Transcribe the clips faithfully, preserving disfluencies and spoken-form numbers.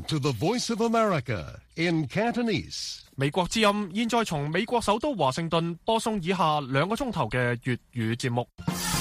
to the Voice of America in Cantonese. 美國之音現在從美國首都華盛頓播送以下兩個鐘頭嘅粵語節目。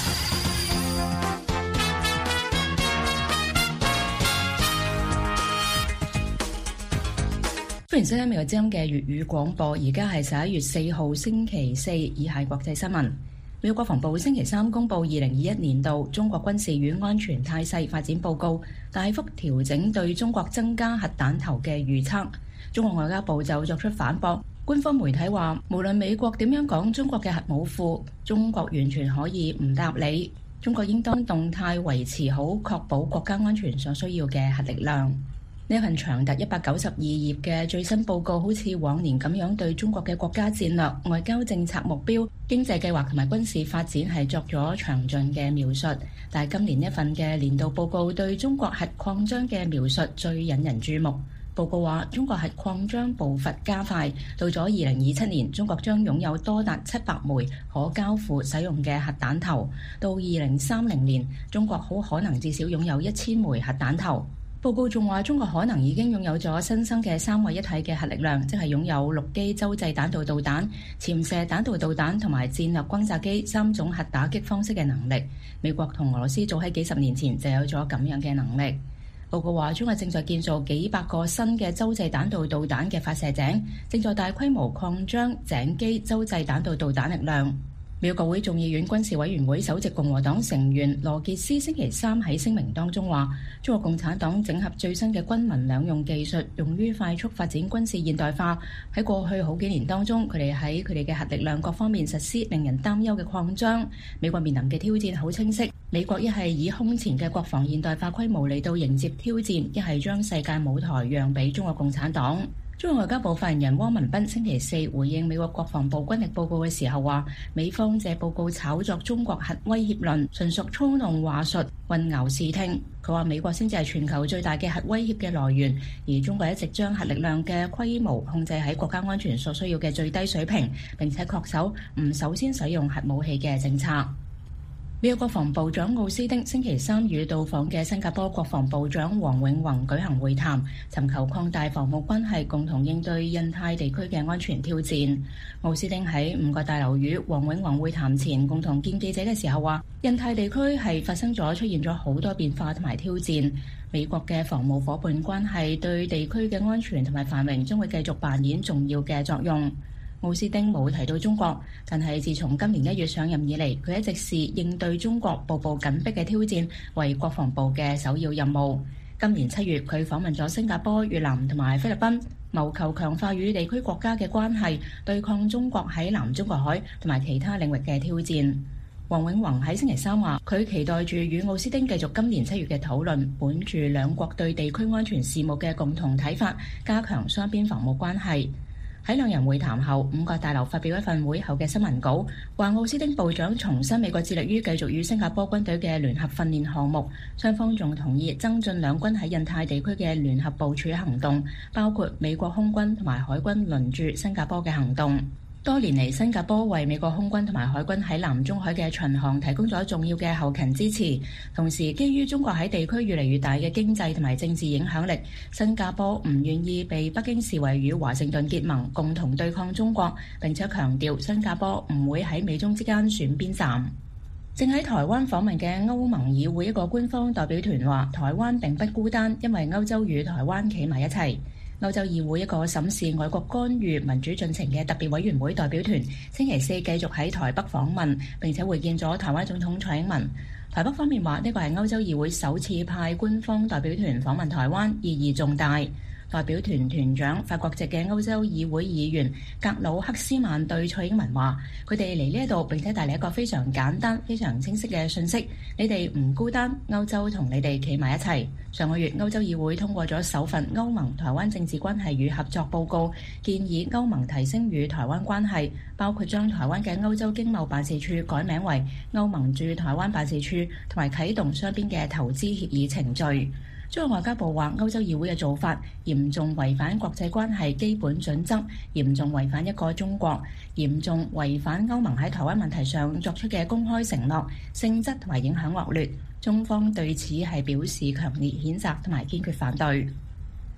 歡迎收聽美國之音嘅粵語廣播，而家係十一月四號星期四，以下國際新聞。美國國防部星期三公布二零二一年度中國軍事與安全態勢發展報告，大幅調整對中國增加核彈頭嘅預測。中國外交部就作出反駁，官方媒體話，無論美國點樣講中國嘅核武庫，中國完全可以唔答理。中國應當動態維持好確保國家安全所需要嘅核力量。呢份長達一百九十二頁嘅最新報告，好似往年咁樣對中國嘅國家戰略、外交政策目標、經濟計劃同埋軍事發展係作咗詳盡嘅描述。但係今年一份嘅年度報告對中國核擴張嘅描述最引人注目。報告話，中國核擴張步伐加快，到咗二零二七年，中國將擁有多達七百枚可交付使用嘅核彈頭；到二零三零年，中國好可能至少擁有一千枚核彈頭。報告仲話，中國可能已經擁有咗新生嘅三位一體嘅核力量，即係擁有陸基洲際彈道導彈、潛射彈道導彈同埋戰略轟炸機三種核打擊方式嘅能力。美國同俄羅斯早喺幾十年前就有咗咁樣嘅能力。報告話，中國正在建造幾百個新嘅洲際彈道導彈嘅發射井，正在大規模擴張井基洲際彈道導彈力量。美國國會眾議院軍事委員會首席共和黨成員羅傑斯星期三喺聲明當中話，中國共產黨整合最新嘅軍民兩用技術，用於快速發展軍事現代化。喺過去好幾年當中，佢哋喺佢哋嘅核力量各方面實施令人擔憂嘅擴張。美國面臨嘅挑戰好清晰，美國一係以空前嘅國防現代化規模嚟到迎接挑戰，一係將世界舞台讓俾中國共產黨。中國外交部發言人汪文斌星期四回應美國國防部軍力報告嘅時候話，美方借報告炒作中國核威脅論，純屬操弄話術，混淆視聽。佢話美國先至係全球最大嘅核威脅嘅來源，而中國一直將核力量嘅規模控制喺國家安全所需要嘅最低水平，並且恪守唔首先使用核武器嘅政策。美國國防部長奧斯汀星期三與到訪嘅新加坡國防部長黃永宏舉行會談，尋求擴大防務關係，共同應對印太地區嘅安全挑戰。奧斯汀喺五角大樓與黃永宏會談前共同見記者嘅時候話，印太地區係發生咗出現咗好多變化同埋挑戰，美國嘅防務夥伴關係對地區嘅安全同埋繁榮將會繼續扮演重要嘅作用。奧斯汀冇提到中國，但係自從今年一月上任以嚟，佢一直視應對中國步步緊迫嘅挑戰為國防部嘅首要任務。今年七月，佢訪問咗新加坡、越南同埋菲律賓，謀求強化與地區國家嘅關係，對抗中國喺南中國海同埋其他領域嘅挑戰。黃永宏喺星期三話，佢期待住與奧斯汀繼續今年七月嘅討論，本住兩國對地區安全事務嘅共同睇法，加強雙邊防務關係。喺兩人會談後，五角大樓發表一份會後嘅新聞稿，話奧斯汀部長重申美國致力於繼續與新加坡軍隊嘅聯合訓練項目，雙方仲同意增進兩軍喺印太地區嘅聯合部署行動，包括美國空軍同埋海軍輪駐新加坡嘅行動。多年嚟，新加坡為美國空軍同埋海軍喺南中海嘅巡航提供咗重要嘅後勤支持。同時，基於中國喺地區越嚟越大嘅經濟同埋政治影響力，新加坡唔願意被北京視為與華盛頓結盟，共同對抗中國。並且強調新加坡唔會喺美中之間選邊站。正喺台灣訪問嘅歐盟議會一個官方代表團話，台灣並不孤單，因為歐洲與台灣企埋一齊。歐洲議會一個審視外國干預民主進程嘅特別委員會代表團星期四繼續喺台北訪問，並且會見咗台灣總統蔡英文。台北方面話，呢個係歐洲議會首次派官方代表團訪問台灣，意義重大。代表團團長法國籍嘅歐洲議會議員格魯克斯曼對蔡英文話，佢哋嚟呢一度並且帶嚟一個非常簡單、非常清晰嘅訊息，你哋唔孤單，歐洲同你哋企埋一齊。上個月歐洲議會通過咗首份歐盟台灣政治關係與合作報告，建議歐盟提升與台灣關係，包括將台灣嘅歐洲經貿辦事處改名為歐盟駐台灣辦事處，同埋啟動雙邊嘅投資協議程序。中國外交部話，歐洲議會嘅做法嚴重違反國際關係基本準則，嚴重違反一個中國，嚴重違反歐盟喺台灣問題上作出嘅公開承諾，性質同埋影響惡劣。中方對此係表示強烈譴責同埋堅決反對。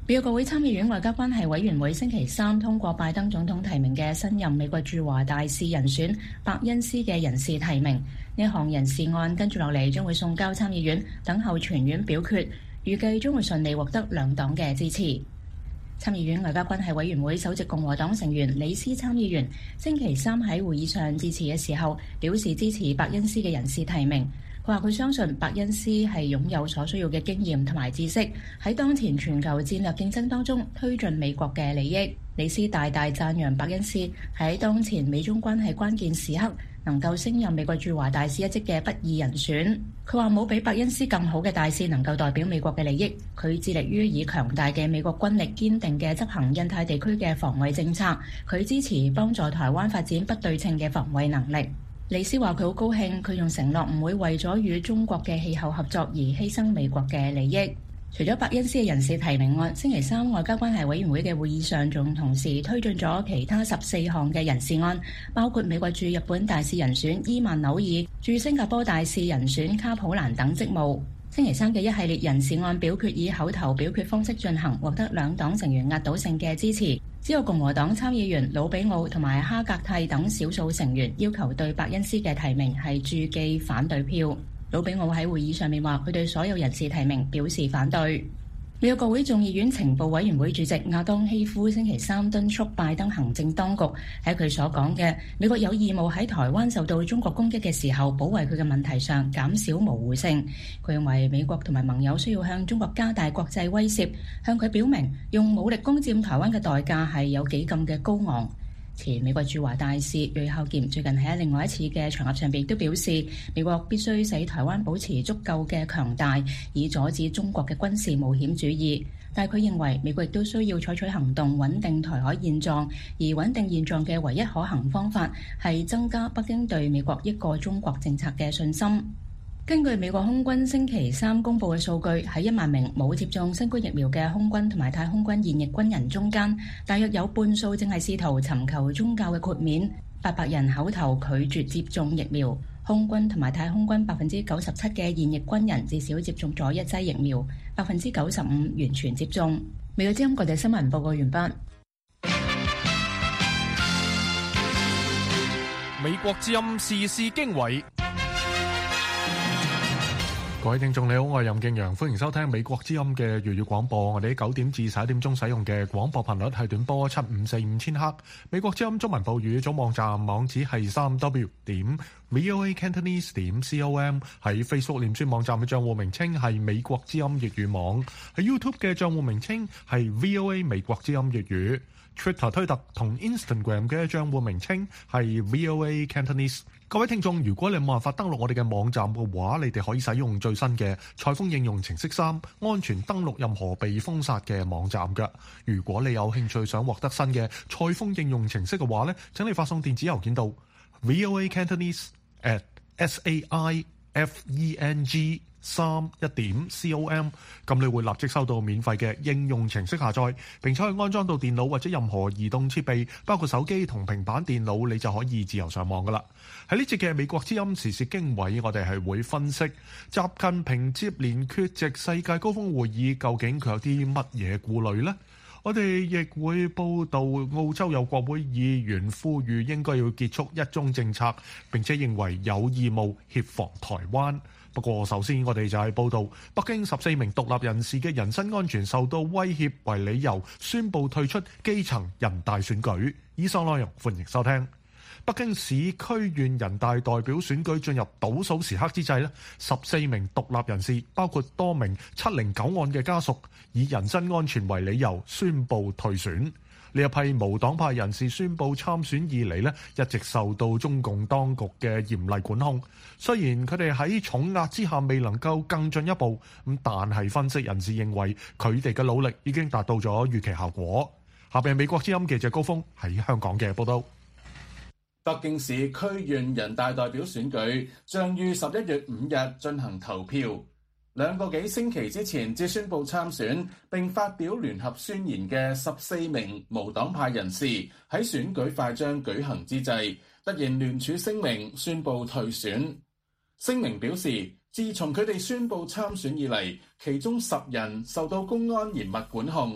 美國國會參議院外交關係委員會星期三通過拜登總統提名嘅新任美國駐華大使人選伯恩斯嘅人事提名。呢項人事案跟住落嚟將會送交參議院，等候全院表決，預計將會順利獲得兩黨嘅支持。參議院外交關係委員會首席共和黨成員李斯參議員星期三喺會議上致辭嘅時候，表示支持伯恩斯嘅人事提名。佢話佢相信伯恩斯係擁有所需要嘅經驗同埋知識，喺當前全球戰略競爭當中推進美國嘅利益。李斯大大讚揚伯恩斯喺當前美中關係關鍵時刻能夠升任美國駐華大使一職嘅不二人選。佢話冇比伯恩斯更好嘅大使能夠代表美國嘅利益。佢致力於以強大嘅美國軍力堅定嘅執行印太地區嘅防衛政策。佢支持幫助台灣發展不對稱嘅防衛能力。李斯話佢好高興，佢仲承諾唔會為咗與中國嘅氣候合作而犧牲美國嘅利益。除咗伯恩斯嘅人事提名案，星期三外交關係委員會嘅會議上仲同時推進咗其他十四項嘅人事案，包括美國駐日本大使人選伊曼紐爾、駐新加坡大使人選卡普蘭等職務。星期三嘅一系列人事案表決以口頭表決方式進行，獲得兩黨成員壓倒性嘅支持。只有共和黨參議員魯比奧同埋哈格蒂等少數成員要求對伯恩斯嘅提名係注記反對票。魯比奧喺會議上面話，佢對所有人事提名表示反對。美國國會眾議院情報委員會主席亞當希夫星期三敦促拜登行政當局喺佢所講嘅美國有義務喺台灣受到中國攻擊嘅時候保衛佢嘅問題上減少模糊性。佢認為美國同埋盟友需要向中國加大國際威懾，向佢表明用武力攻佔台灣嘅代價係有幾咁嘅高昂。前美國駐華大使芮孝儉最近喺另外一次嘅場合上邊都表示，美國必須使台灣保持足夠嘅強大，以阻止中國嘅軍事冒險主義。但係佢認為美國亦都需要採取行動穩定台海現狀，而穩定現狀嘅唯一可行方法係增加北京對美國一個中國政策嘅信心。根據美國空軍星期三公布嘅數據，喺一萬名冇接種新冠疫苗嘅空軍同埋太空軍現役軍人中間，大約有半數正係試圖尋求宗教嘅豁免。八百人口頭拒絕接種疫苗。空軍同埋太空軍百分之九十七嘅現役軍人至少接種咗一劑疫苗，百分之九十五完全接種。美國之音國際新聞報告完畢。 美國之音時事經緯。各位聽眾你好，我係任敬陽，歡迎收聽美國之音嘅粵語廣播。我哋喺九點至十一點鐘使用嘅廣播頻率係短波七五四五千赫。美國之音中文部語總網站網址係三 w 點 voa cantonese 點 com。喺 Facebook 臉書網站嘅賬戶名稱係美國之音粵語網。喺 YouTube 嘅賬戶名稱係 VOA 美國之音粵語。Twitter 推特同 Instagram 嘅賬戶名稱係 VOA Cantonese。各位聽眾，如果你冇辦法登錄我哋嘅網站嘅話，你哋可以使用最新嘅采風應用程式三，安全登錄任何被封殺嘅網站㗎。如果你有興趣想獲得新嘅采風應用程式嘅話咧，請你發送電子郵件到 voa cantonese at saifeng 三一點 com， 咁你會立即收到免費嘅應用程式下載，並且可以安裝到電腦或者任何移動設備，包括手機同平板電腦，你就可以自由上網噶啦。喺呢節嘅美國之音時事經緯，我哋係會分析習近平接連缺席世界高峰會議，究竟佢有啲乜嘢顧慮呢？我哋亦會報道澳洲有國會議員呼籲應該要結束一中政策，並且認為有義務協防台灣。不過首先我哋就係報道北京十四名獨立人士嘅人身安全受到威脅為理由，宣布退出基層人大選舉。以上內容歡迎收聽。北京市區縣人大代表選舉進入倒數時刻之際咧，十四名獨立人士，包括多名七零九案嘅家屬，以人身安全為理由宣布退選。呢一批無黨派人士宣布參選以嚟咧，一直受到中共當局嘅嚴厲管控。雖然佢哋喺重壓之下未能夠更進一步，咁但係分析人士認為佢哋嘅努力已經達到咗預期效果。下邊係美國之音記者高峰喺香港嘅報道。 北京市區縣人大代表選舉將於十一月五日進行投票。兩個幾星期之前至宣布參選並發表聯合宣言嘅十四名無黨派人士，喺選舉快將舉行之際，突然聯署聲明宣布退選。聲明表示，自從佢哋宣布參選以嚟，其中十人受到公安嚴密管控，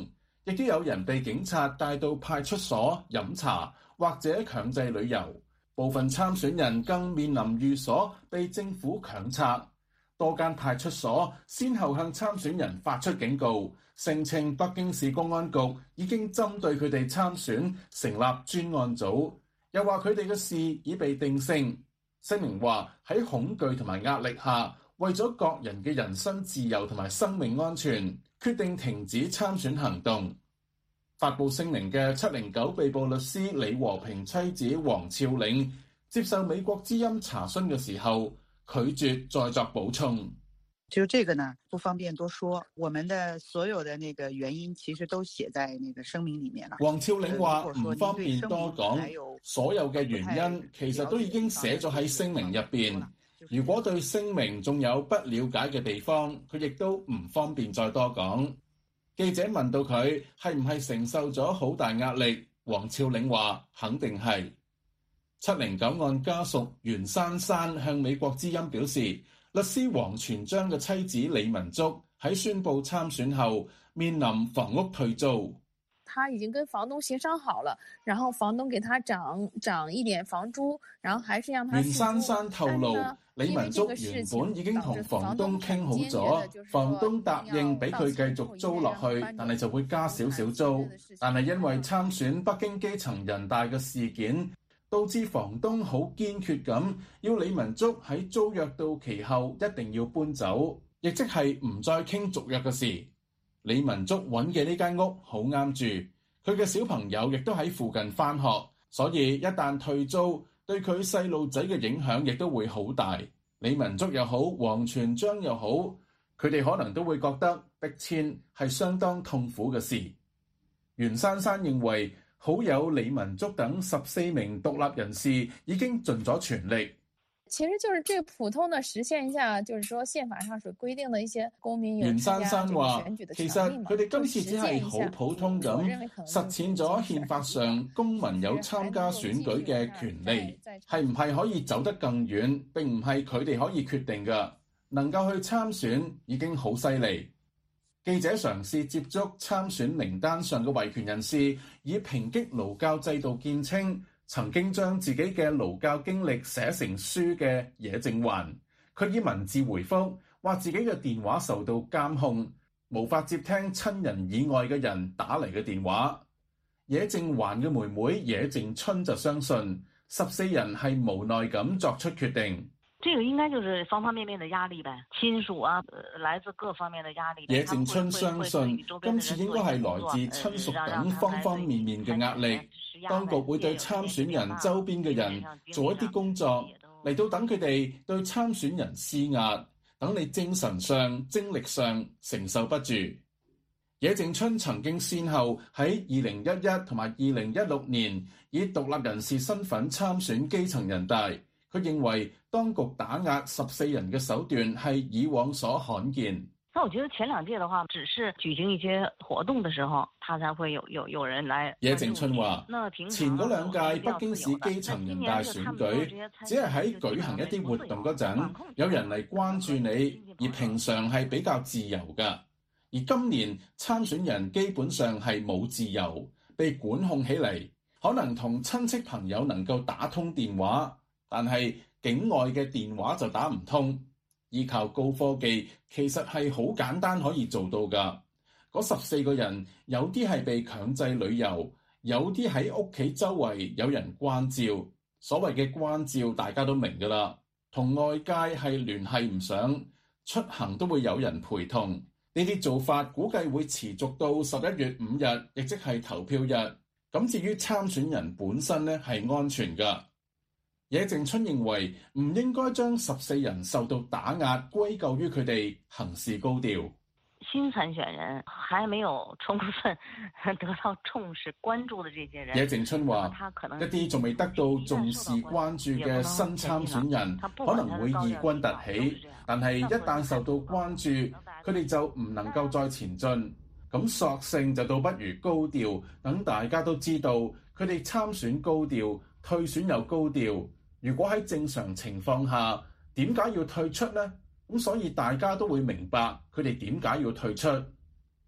亦都有人被警察帶到派出所飲茶或者強制旅遊，部分參選人更面臨寓所被政府強拆。多間派出所先後向參選人發出警告，聲稱北京市公安局已經針對佢哋參選成立專案組，又話佢哋嘅事已被定性。聲明話喺恐懼同埋壓力下，為咗各人嘅人身自由同埋生命安全，決定停止參選行動。發布聲明嘅七零九被捕律師李和平妻子黃峭嶺接受美國之音查詢嘅時候，拒絕再作補充。 就這個呢，不方便多說。我們的所有的那個原因，其實都寫在那個聲明裡面啦。 黃峭嶺話唔方便多講，所有嘅原因其實都已經寫咗喺聲明入邊。如果對聲明仲有不了解嘅地方，佢亦都唔方便再多講。記者問到佢係唔係承受咗好大壓力，黃峭嶺話肯定係。七零九案家屬袁珊珊向美國之音表示，律師王全璋嘅妻子李文竹喺宣布參選後面臨房屋退租。 他已經跟房東協商好了，然後房東給他漲漲一點房租，然後還是讓他。 袁珊珊透露，李文竹原本已經同房東傾好咗，房東答應俾佢繼續租落去，但係就會加少少租。但係因為參選北京基層人大嘅事件，導致房東好堅決咁要李文竹喺租約到期後一定要搬走，亦即係唔再傾續約嘅事。李文竹揾嘅呢間屋好啱住，佢嘅小朋友亦都喺附近返學，所以一旦退租，對佢細路仔嘅影響亦都會好大。李文竹又好，王全璋又好，佢哋可能都會覺得逼遷係相當痛苦嘅事。袁珊珊認為，好友李文竹等十四名獨立人士已經盡咗全力。 其實就是最普通的實現一下，就是說憲法上所規定的一些公民有參加這個選舉的權利嘛。其實佢哋今次只係好普通咁實踐咗憲法上公民有參加選舉嘅權利，係唔係可以走得更遠，並唔係佢哋可以決定嘅。能夠去參選已經好犀利。記者嘗試接觸參選名單上嘅維權人士，以抨擊勞教制度見稱，曾經將自己嘅勞教經歷寫成書嘅野正環，佢以文字回覆，話自己嘅電話受到監控，無法接聽親人以外嘅人打嚟嘅電話。野正環嘅妹妹野正春就相信十四人係無奈咁作出決定。 這個應該就是方方面面的壓力唄，親屬啊，來自各方面的壓力。 野正春相信今次應該係來自親屬等方方面面嘅壓力，當局會對參選人周邊嘅人做一啲工作，嚟到等佢哋對參選人施壓，等你精神上、精力上承受不住。野正春曾經先後喺二零一一同埋二零一六年以獨立人士身份參選基層人大。佢認為當局打壓十四人嘅手段係以往所罕見。 那我覺得前兩屆的話，只是舉行一些活動的時候，他才會有有有人來。 野正春話：前嗰兩屆北京市基層人大選舉，只係喺舉行一啲活動嗰陣，有人嚟關注你，而平常係比較自由㗎。而今年參選人基本上係冇自由，被管控起嚟，可能同親戚朋友能夠打通電話。但係境外嘅電話就打唔通，依靠高科技其實係好簡單可以做到㗎。嗰十四個人有啲係被強制旅遊，有啲喺屋企周圍有人關照。所謂嘅關照大家都明㗎啦，同外界係聯繫唔上，出行都會有人陪同。呢啲做法估計會持續到十一月五日，亦即係投票日。咁至於參選人本身呢，係安全㗎。野正春認為唔應該將十四人受到打壓歸咎於佢哋行事高調。 新參選人還沒有充分得到重視關注的這些人， 野正春話：一啲仲未得到重視關注嘅新參選人可能會異軍突起，但係一旦受到關注，佢哋就唔能夠再前進。咁索性就倒不如高調，等大家都知道佢哋參選高調，退選又高調。如果喺正常情況下，點解要退出呢？咁所以大家都會明白佢哋點解要退出。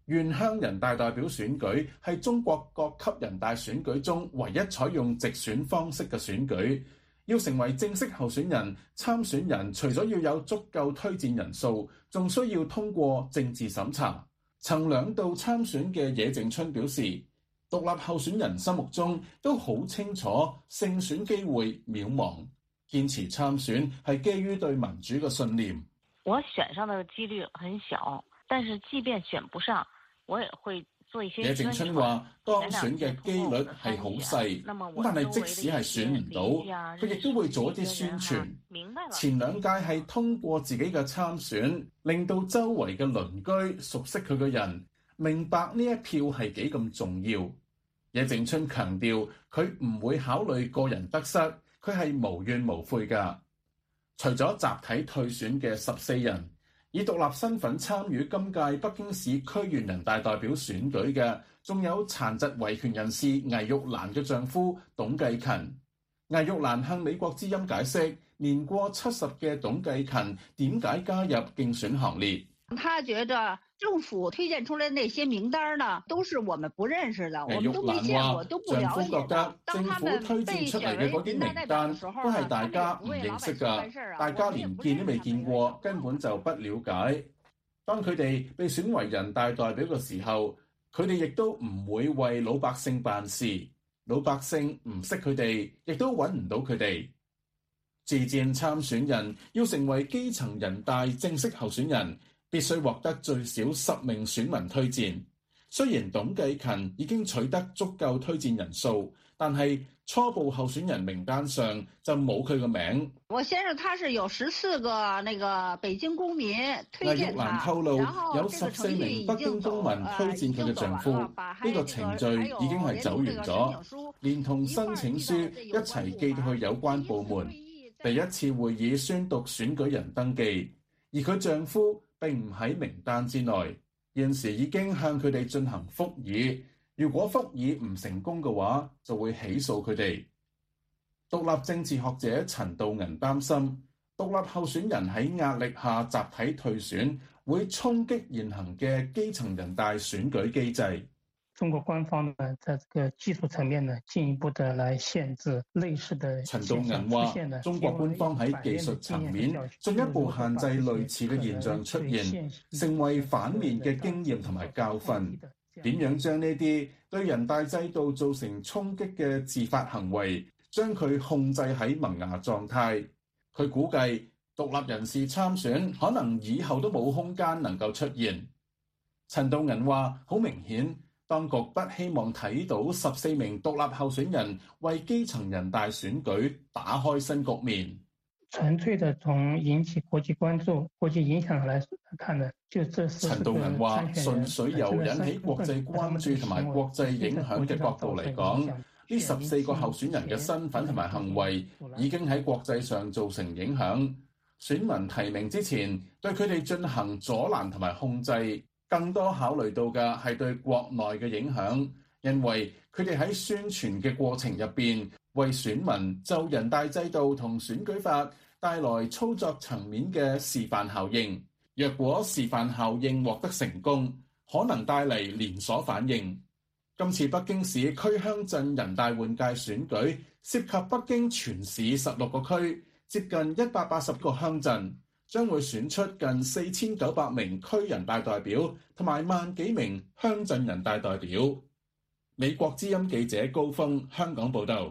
縣鄉人大代表選舉係中國各級人大選舉中唯一採用直選方式嘅選舉。要成為正式候選人，參選人除咗要有足夠推薦人數，仲需要通過政治審查。曾兩度參選嘅野正春表示，獨立候選人心目中都好清楚勝選機會渺茫，堅持參選係基於對民主嘅信念。 我選上的幾率很小，但是即便選不上，我也會做一些。 野正春話當選嘅機率係好細，但係即使係選唔到，佢亦都會做一啲宣傳。前兩屆係通過自己嘅參選，令到周圍嘅鄰居熟悉佢嘅人，明白呢一票係幾咁重要。野正春強調，佢唔會考慮個人得失，佢係無怨無悔㗎。除咗集體退選嘅十四人，以獨立身份參與今屆北京市區縣人大代表選舉嘅，仲有殘疾維權人士魏玉蘭嘅丈夫董繼勤。魏玉蘭向美國之音解釋，年過七十嘅董繼勤點解加入競選行列。 他覺得政府推薦出來那些名單呢，都是我們不認識的，我們都沒見過，都不了解。丈夫覺得政府推薦出嚟嘅嗰啲名單都係大家唔認識㗎，大家連見都未見過，根本就不了解。當佢哋被選為人大代表嘅時候，佢哋亦都唔會為老百姓辦事，老百姓唔識佢哋，亦都揾唔到佢哋。自薦參選人要成為基層人大正式候選人，必須獲得最少十名選民推薦。雖然董繼勤已經取得足夠推薦人數，但係初步候選人名單上就冇佢個名。我先生他是有十四個那個北京公民推薦他。魏玉蘭透露有十四名北京公民推薦佢嘅丈夫，呢個程序已經係走完咗，連同申請書一齊寄到去有關部門。第一次會議宣讀選舉人登記，而佢丈夫並唔喺名單之內，現時已經向佢哋進行復議。如果復議唔成功嘅話，就會起訴佢哋。獨立政治學者陳道銀擔心，獨立候選人喺壓力下集體退選，會衝擊現行嘅基層人大選舉機制。 中國官方呢，在這個技術層面呢，進一步的來限制類似的。 陳道銀話，中國官方喺技術層面進一步限制類似嘅現象出現，成為反面嘅經驗同埋教訓。點樣將呢啲對人大制度造成衝擊嘅自發行為，將佢控制喺萌芽狀態？佢估計獨立人士參選可能以後都冇空間能夠出現。陳道銀話，好明顯，當局不希望睇到十四名獨立候選人為基層人大選舉打開新局面。 純粹的從引起國際關注、國際影響來看呢，就這是陳道銀話，純粹由引起國際關注同埋國際影響嘅角度嚟講，呢十四個候選人嘅身份同埋行為已經喺國際上造成影響。選民提名之前對佢哋進行阻攔同埋控制，更多考慮到嘅係對國內嘅影響，因為佢哋喺宣傳嘅過程入邊，為選民就人大制度同選舉法帶來操作層面嘅示範效應。若果示範效應獲得成功，可能帶嚟連鎖反應。今次北京市區鄉鎮人大換屆選舉涉及北京全市十六個區，接近一百八十個鄉鎮，將會選出近四千九百名區人大代表同埋萬幾名鄉鎮人大代表。美國之音記者高峰香港報道。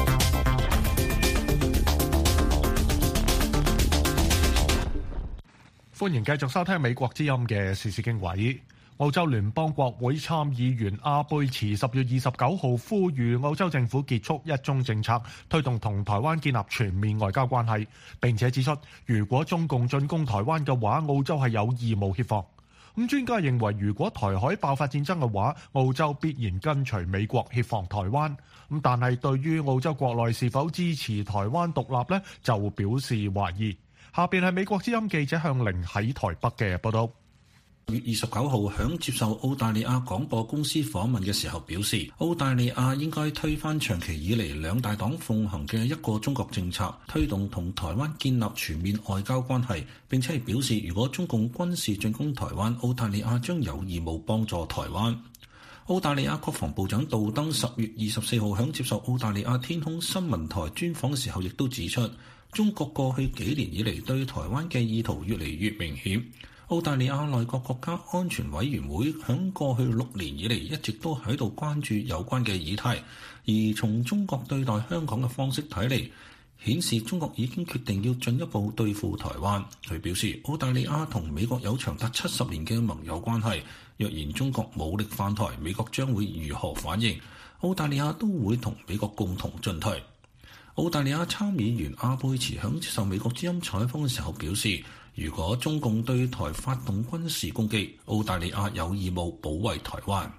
歡迎繼續收聽美國之音嘅時事經緯。澳洲聯邦國會參議員阿貝茨十月二十九號呼籲澳洲政府結束一中政策，推動同台灣建立全面外交關係，並且指出，如果中共進攻台灣嘅話，澳洲係有義務協防。咁專家認為，如果台海爆發戰爭嘅話，澳洲必然跟隨美國協防台灣。咁但係對於澳洲國內是否支持台灣獨立呢，就表示懷疑。下邊係美國之音記者向凌喺台北嘅報道。 月二十九號響接受澳大利亞廣播公司訪問嘅時候表示，澳大利亞應該推翻長期以嚟兩大黨奉行嘅一個中國政策，推動同台灣建立全面外交關係，並且係表示如果中共軍事進攻台灣，澳大利亞將有義務幫助台灣。澳大利亞國防部長杜登十月二十四號響接受澳大利亞天空新聞台專訪嘅時候，亦都指出，中國過去幾年以嚟對台灣嘅意圖越嚟越明顯。澳大利亞內閣國家安全委員會響過去六年以嚟一直都喺度關注有關嘅議題，而從中國對待香港嘅方式睇嚟，顯示中國已經決定要進一步對付台灣。佢表示，澳大利亞同美國有長達七十年嘅盟友關係，若然中國武力犯台，美國將會如何反應？澳大利亞都會同美國共同進退。澳大利亞參議員阿貝茨響接受美國之音採訪嘅時候表示，如果中共對台發動軍事攻擊，澳大利亞有義務保衛台灣。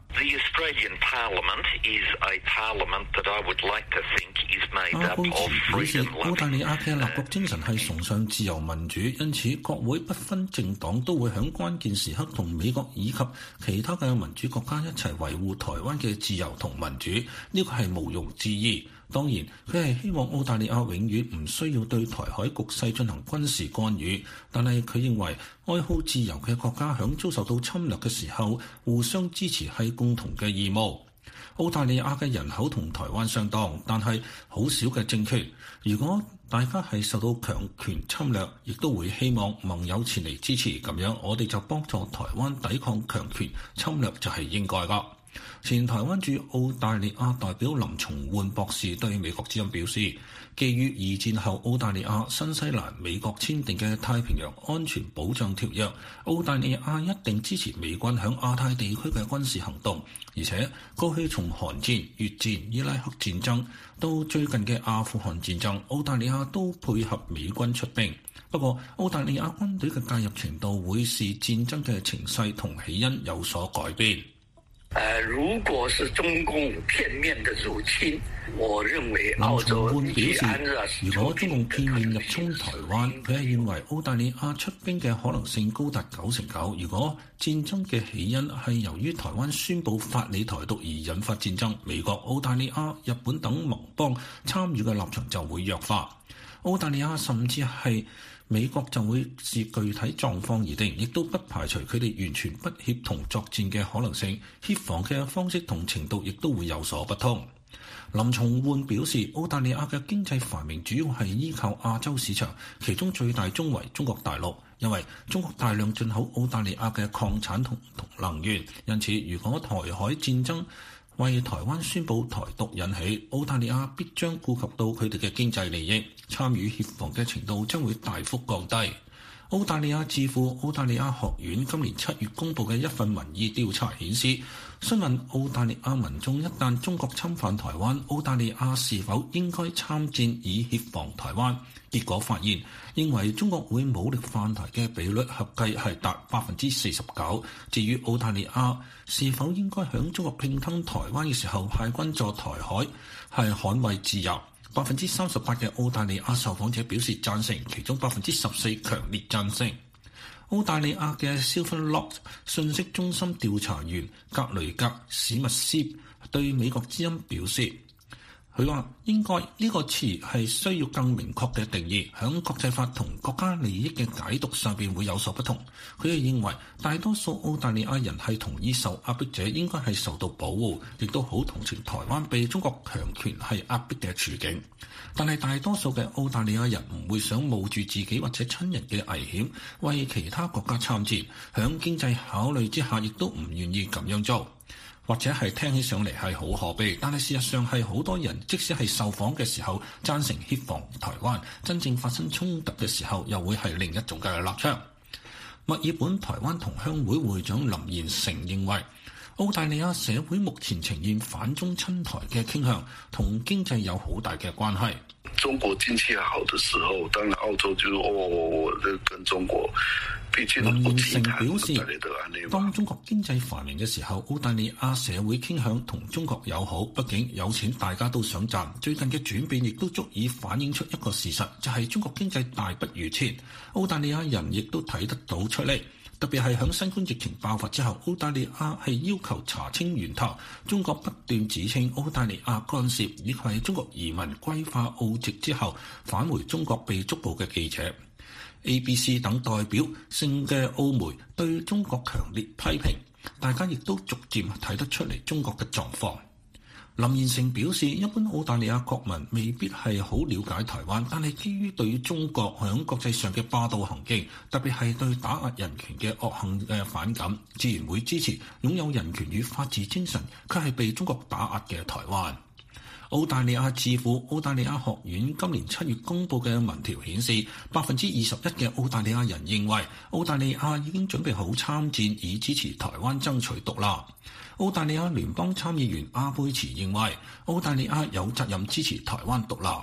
阿貝茨表示，澳大利亞嘅立國精神係崇尚自由民主，因此國會不分政黨都會喺關鍵時刻同美國以及其他嘅民主國家一齊維護台灣嘅自由同民主，呢個係毋庸置疑。當然，佢係希望澳大利亞永遠唔需要對台海局勢進行軍事干預，但係佢認為愛好自由嘅國家響遭受到侵略嘅時候，互相支持係共同嘅義務。澳大利亞嘅人口同台灣相當，但係好少嘅政權。如果大家係受到強權侵略，亦都會希望盟友前嚟支持，咁樣我哋就幫助台灣抵抗強權侵略就係應該㗎。前台灣駐澳大利亞代表林松煥博士對美國之音表示，基於二戰後澳大利亞、新西蘭、美國簽訂嘅太平洋安全保障條約，澳大利亞一定支持美軍響亞太地區嘅軍事行動。而且過去從韓戰、越戰、伊拉克戰爭到最近嘅阿富汗戰爭，澳大利亞都配合美軍出兵。不過，澳大利亞軍隊嘅介入程度會使戰爭嘅情勢同起因有所改變。 呃，如果是中共片面的入侵，我認為澳洲林松煥表示，如果中共片面入侵台灣，佢係認為澳大利亞出兵嘅可能性高達九成九。如果戰爭嘅起因係由於台灣宣布發理台獨而引發戰爭，美國、澳大利亞、日本等盟邦參與嘅立場就會弱化。澳大利亞甚至係美國就會視具體狀況而定，亦都不排除佢哋完全不協同作戰嘅可能性。協防嘅方式同程度亦都會有所不同。林松煥表示，澳大利亞嘅經濟繁榮主要係依靠亞洲市場，其中最大宗為中國大陸，因為中國大量進口澳大利亞嘅礦產同同能源。因此，如果台海戰爭為台灣宣布台獨引起，澳大利亞必將顧及到佢哋嘅經濟利益，參與協防嘅程度將會大幅降低。澳大利亞智庫澳大利亞學院今年七月公布嘅一份民意調查顯示，詢問澳大利亞民眾一旦中國侵犯台灣，澳大利亞是否應該參戰以協防台灣？結果發現，認為中國會武力犯台嘅比率合計係達百分之四十九。至於澳大利亞是否應該響中國併吞台灣嘅時候派軍助台海，係捍衛自由，百分之三十八嘅澳大利亞受訪者表示贊成，其中百分之十四強烈贊成。澳大利亞嘅 Silverlock 信息中心調查員格雷格史密斯對美國之音表示，佢話應該呢個詞係需要更明確嘅定義，響國際法同國家利益嘅解讀上邊會有所不同。佢係認為大多數澳大利亞人係同意受壓迫者應該係受到保護，亦都好同情台灣被中國強權係壓迫嘅處境。但係大多數嘅澳大利亞人唔會想冒住自己或者親人嘅危險為其他國家參戰，響經濟考慮之下亦都唔願意咁樣做。或者係聽起上嚟係好可悲，但係事實上係好多人即使係受訪嘅時候贊成協防台灣，真正發生衝突嘅時候又會係另一種嘅立場。墨爾本台灣同鄉會會長林賢成認為，澳大利亞社會目前呈現反中親台嘅傾向，同經濟有好大嘅關係。 中國經濟好的時候，當然澳洲就哦，我跟中國。林賢成表示，當中國經濟繁榮嘅時候，澳大利亞社會傾向同中國友好。畢竟有錢大家都想賺。最近嘅轉變亦都足以反映出一個事實，就係中國經濟大不如前。澳大利亞人亦都睇得到出嚟。 特別係響新冠疫情爆發之後，澳大利亞係要求查清源頭。中國不斷指稱澳大利亞干涉，以及係中國移民歸化澳籍之後返回中國被捉捕嘅記者。A B C 等代表性嘅澳媒對中國強烈批評，大家亦都逐漸睇得出嚟中國嘅狀況。林賢成表示，一般澳大利亞國民未必係好了解台灣，但係基於對於中國響國際上嘅霸道行徑，特別係對打壓人權嘅惡行嘅反感，自然會支持擁有人權與法治精神卻係被中國打壓嘅台灣。澳大利亞智庫澳大利亞學院今年七月公布嘅民調顯示，百分之二十一嘅澳大利亞人認為澳大利亞已經準備好參戰，以支持台灣爭取獨立。澳大利亞聯邦參議員阿貝茨認為澳大利亞有責任支持台灣獨立。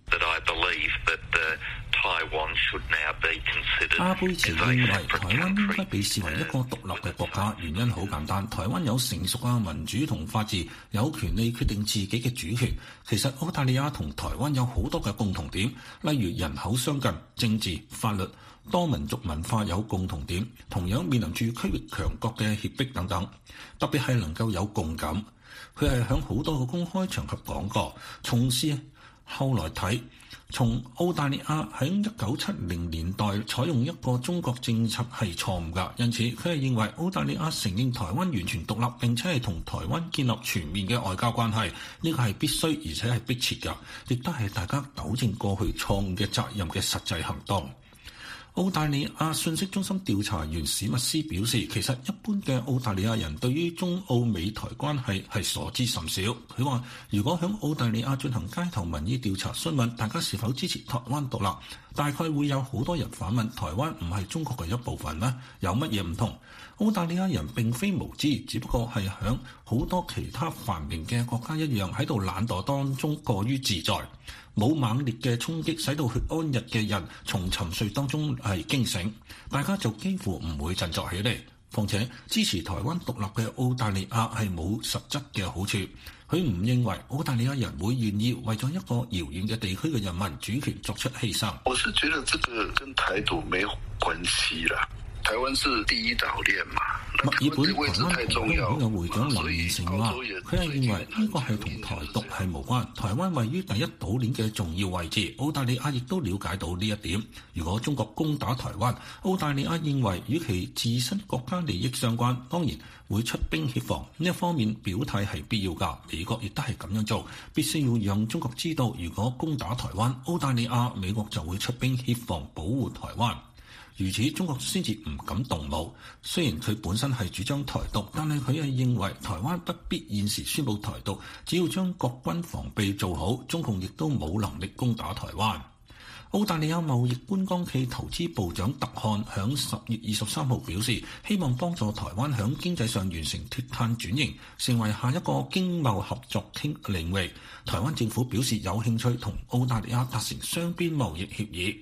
阿貝茨認為台灣應該被視為一個獨立嘅國家，原因好簡單，台灣有成熟嘅民主同法治，有權利決定自己嘅主權。其實澳大利亞同台灣有好多嘅共同點，例如人口相近、政治、法律、多民族文化有共同點，同樣面臨住區域強國嘅脅迫等等，特別係能夠有共感。佢係響好多個公開場合講過，從事後來睇，從澳大利亞喺一九七零年代採用一個中國政策係錯誤㗎，因此佢係認為澳大利亞承認台灣完全獨立，並且係同台灣建立全面嘅外交關係，呢個係必須而且係迫切㗎，亦都係大家糾正過去錯誤嘅責任嘅實際行動。澳大利亞信息中心調查員史密斯表示，其實一般嘅澳大利亞人對於中澳美台關係係所知甚少。佢話如果響澳大利亞進行街頭民意調查，詢問大家是否支持台灣獨立，大概會有好多人反問，台灣唔係中國嘅一部分咩？有乜嘢唔同？澳大利亞人並非無知，只不過係響好多其他繁榮嘅國家一樣，喺度懶惰當中過於自在。冇猛烈嘅衝擊使到血安逸嘅人從沉睡當中係驚醒，大家就幾乎唔會振作起嚟。況且支持台灣獨立嘅澳大利亞係冇實質嘅好處，佢唔認為澳大利亞人會願意為咗一個遙遠嘅地區嘅人民主權作出犧牲。 我是覺得這個跟台獨沒有關係啦。台灣是第一島鏈嘛。 墨爾本台灣同鄉嘅會長林賢成話，佢係認為呢個係同台獨係無關。台灣位於第一島鏈嘅重要位置，澳大利亞亦都了解到呢一點。如果中國攻打台灣，澳大利亞認為與其自身國家利益相關，當然會出兵協防。呢一方面表態係必要㗎。美國亦都係咁樣做，必須要讓中國知道，如果攻打台灣，澳大利亞、美國就會出兵協防保護台灣。如此，中國先至唔敢動武。雖然佢本身係主張台獨，但係佢係認為台灣不必現時宣布台獨，只要將國軍防備做好，中共亦都冇能力攻打台灣。澳大利亞貿易觀光暨投資部長特漢響十月二十三號表示，希望幫助台灣響經濟上完成脫碳轉型，成為下一個經貿合作傾領域。台灣政府表示有興趣同澳大利亞達成雙邊貿易協議。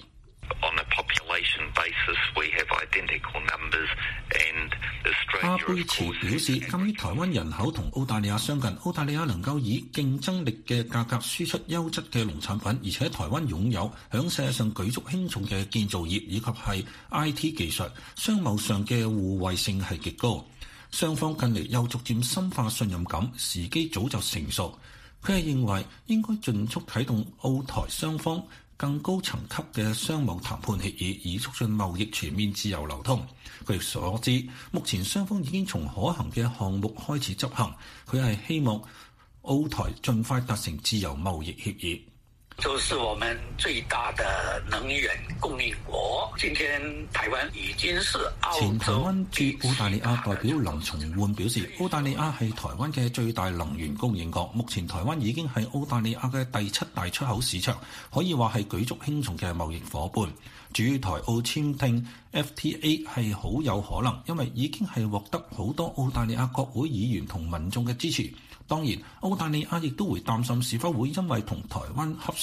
阿貝茨表示，鑑於台灣人口同澳大利亞相近，澳大利亞能夠以競爭力嘅價格輸出優質嘅農產品，而且台灣擁有響世界上舉足輕重嘅建造業以及係 I T 技術，商貿上嘅互惠性係極高。雙方近嚟又逐漸深化信任感，時機早就成熟。佢係認為應該盡速啟動澳台雙方更高層級嘅商貿談判協議，以促進貿易全面自由流通。據所知，目前雙方已經從可行嘅項目開始執行。佢係希望澳台盡快達成自由貿易協議。 都是我們最大的能源供應國。今天台灣已經是澳洲。 前台灣駐澳大利亞代表林松煥表示，澳大利亞係台灣嘅最大能源供應國。目前台灣已經係澳大利亞嘅第七大出口市場，可以話係舉足輕重嘅貿易夥伴。至於台澳簽訂 F T A 係好有可能，因為已經係獲得好多澳大利亞國會議員同民眾嘅支持。當然，澳大利亞亦都會擔心是否會因為同台灣洽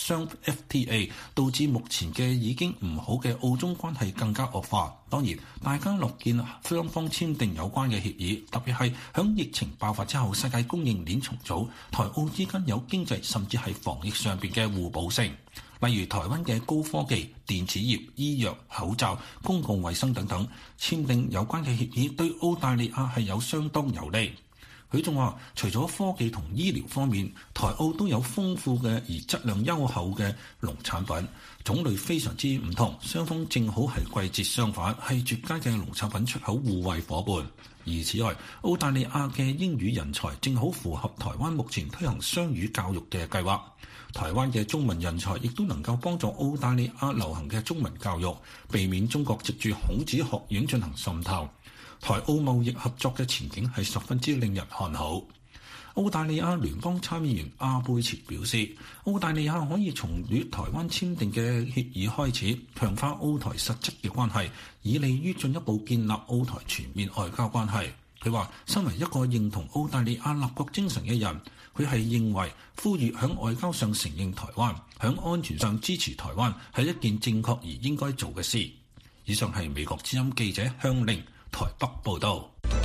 雙 F T A， 導致目前嘅已經唔好嘅澳中關係更加惡化。當然，大家樂見雙方簽訂有關嘅協議，特別係響疫情爆發之後，世界供應鏈重組，台澳之間有經濟甚至係防疫上邊嘅互補性。例如台灣嘅高科技、電子業、醫藥、口罩、公共衛生等等，簽訂有關嘅協議對澳大利亞係有相當有利。佢仲話，除咗科技同醫療方面，台澳都有豐富嘅而質量優厚嘅農產品，種類非常之唔同，雙方正好係季節相反，係絕佳嘅農產品出口互惠夥伴。而此外，澳大利亞嘅英語人才正好符合台灣目前推行雙語教育嘅計劃。台灣嘅中文人才亦都能夠幫助澳大利亞流行嘅中文教育，避免中國藉住孔子學院進行滲透。台澳貿易合作嘅前景係十分之令人看好。澳大利亞聯邦參議員阿貝茨表示，澳大利亞可以從與台灣簽訂嘅協議開始，強化澳台實質嘅關係，以利於進一步建立澳台全面外交關係。佢話，身為一個認同澳大利亞立國精神嘅人，佢係認為呼籲響外交上承認台灣，響安全上支持台灣係一件正確而應該做嘅事。以上係美國之音記者向令台北報道。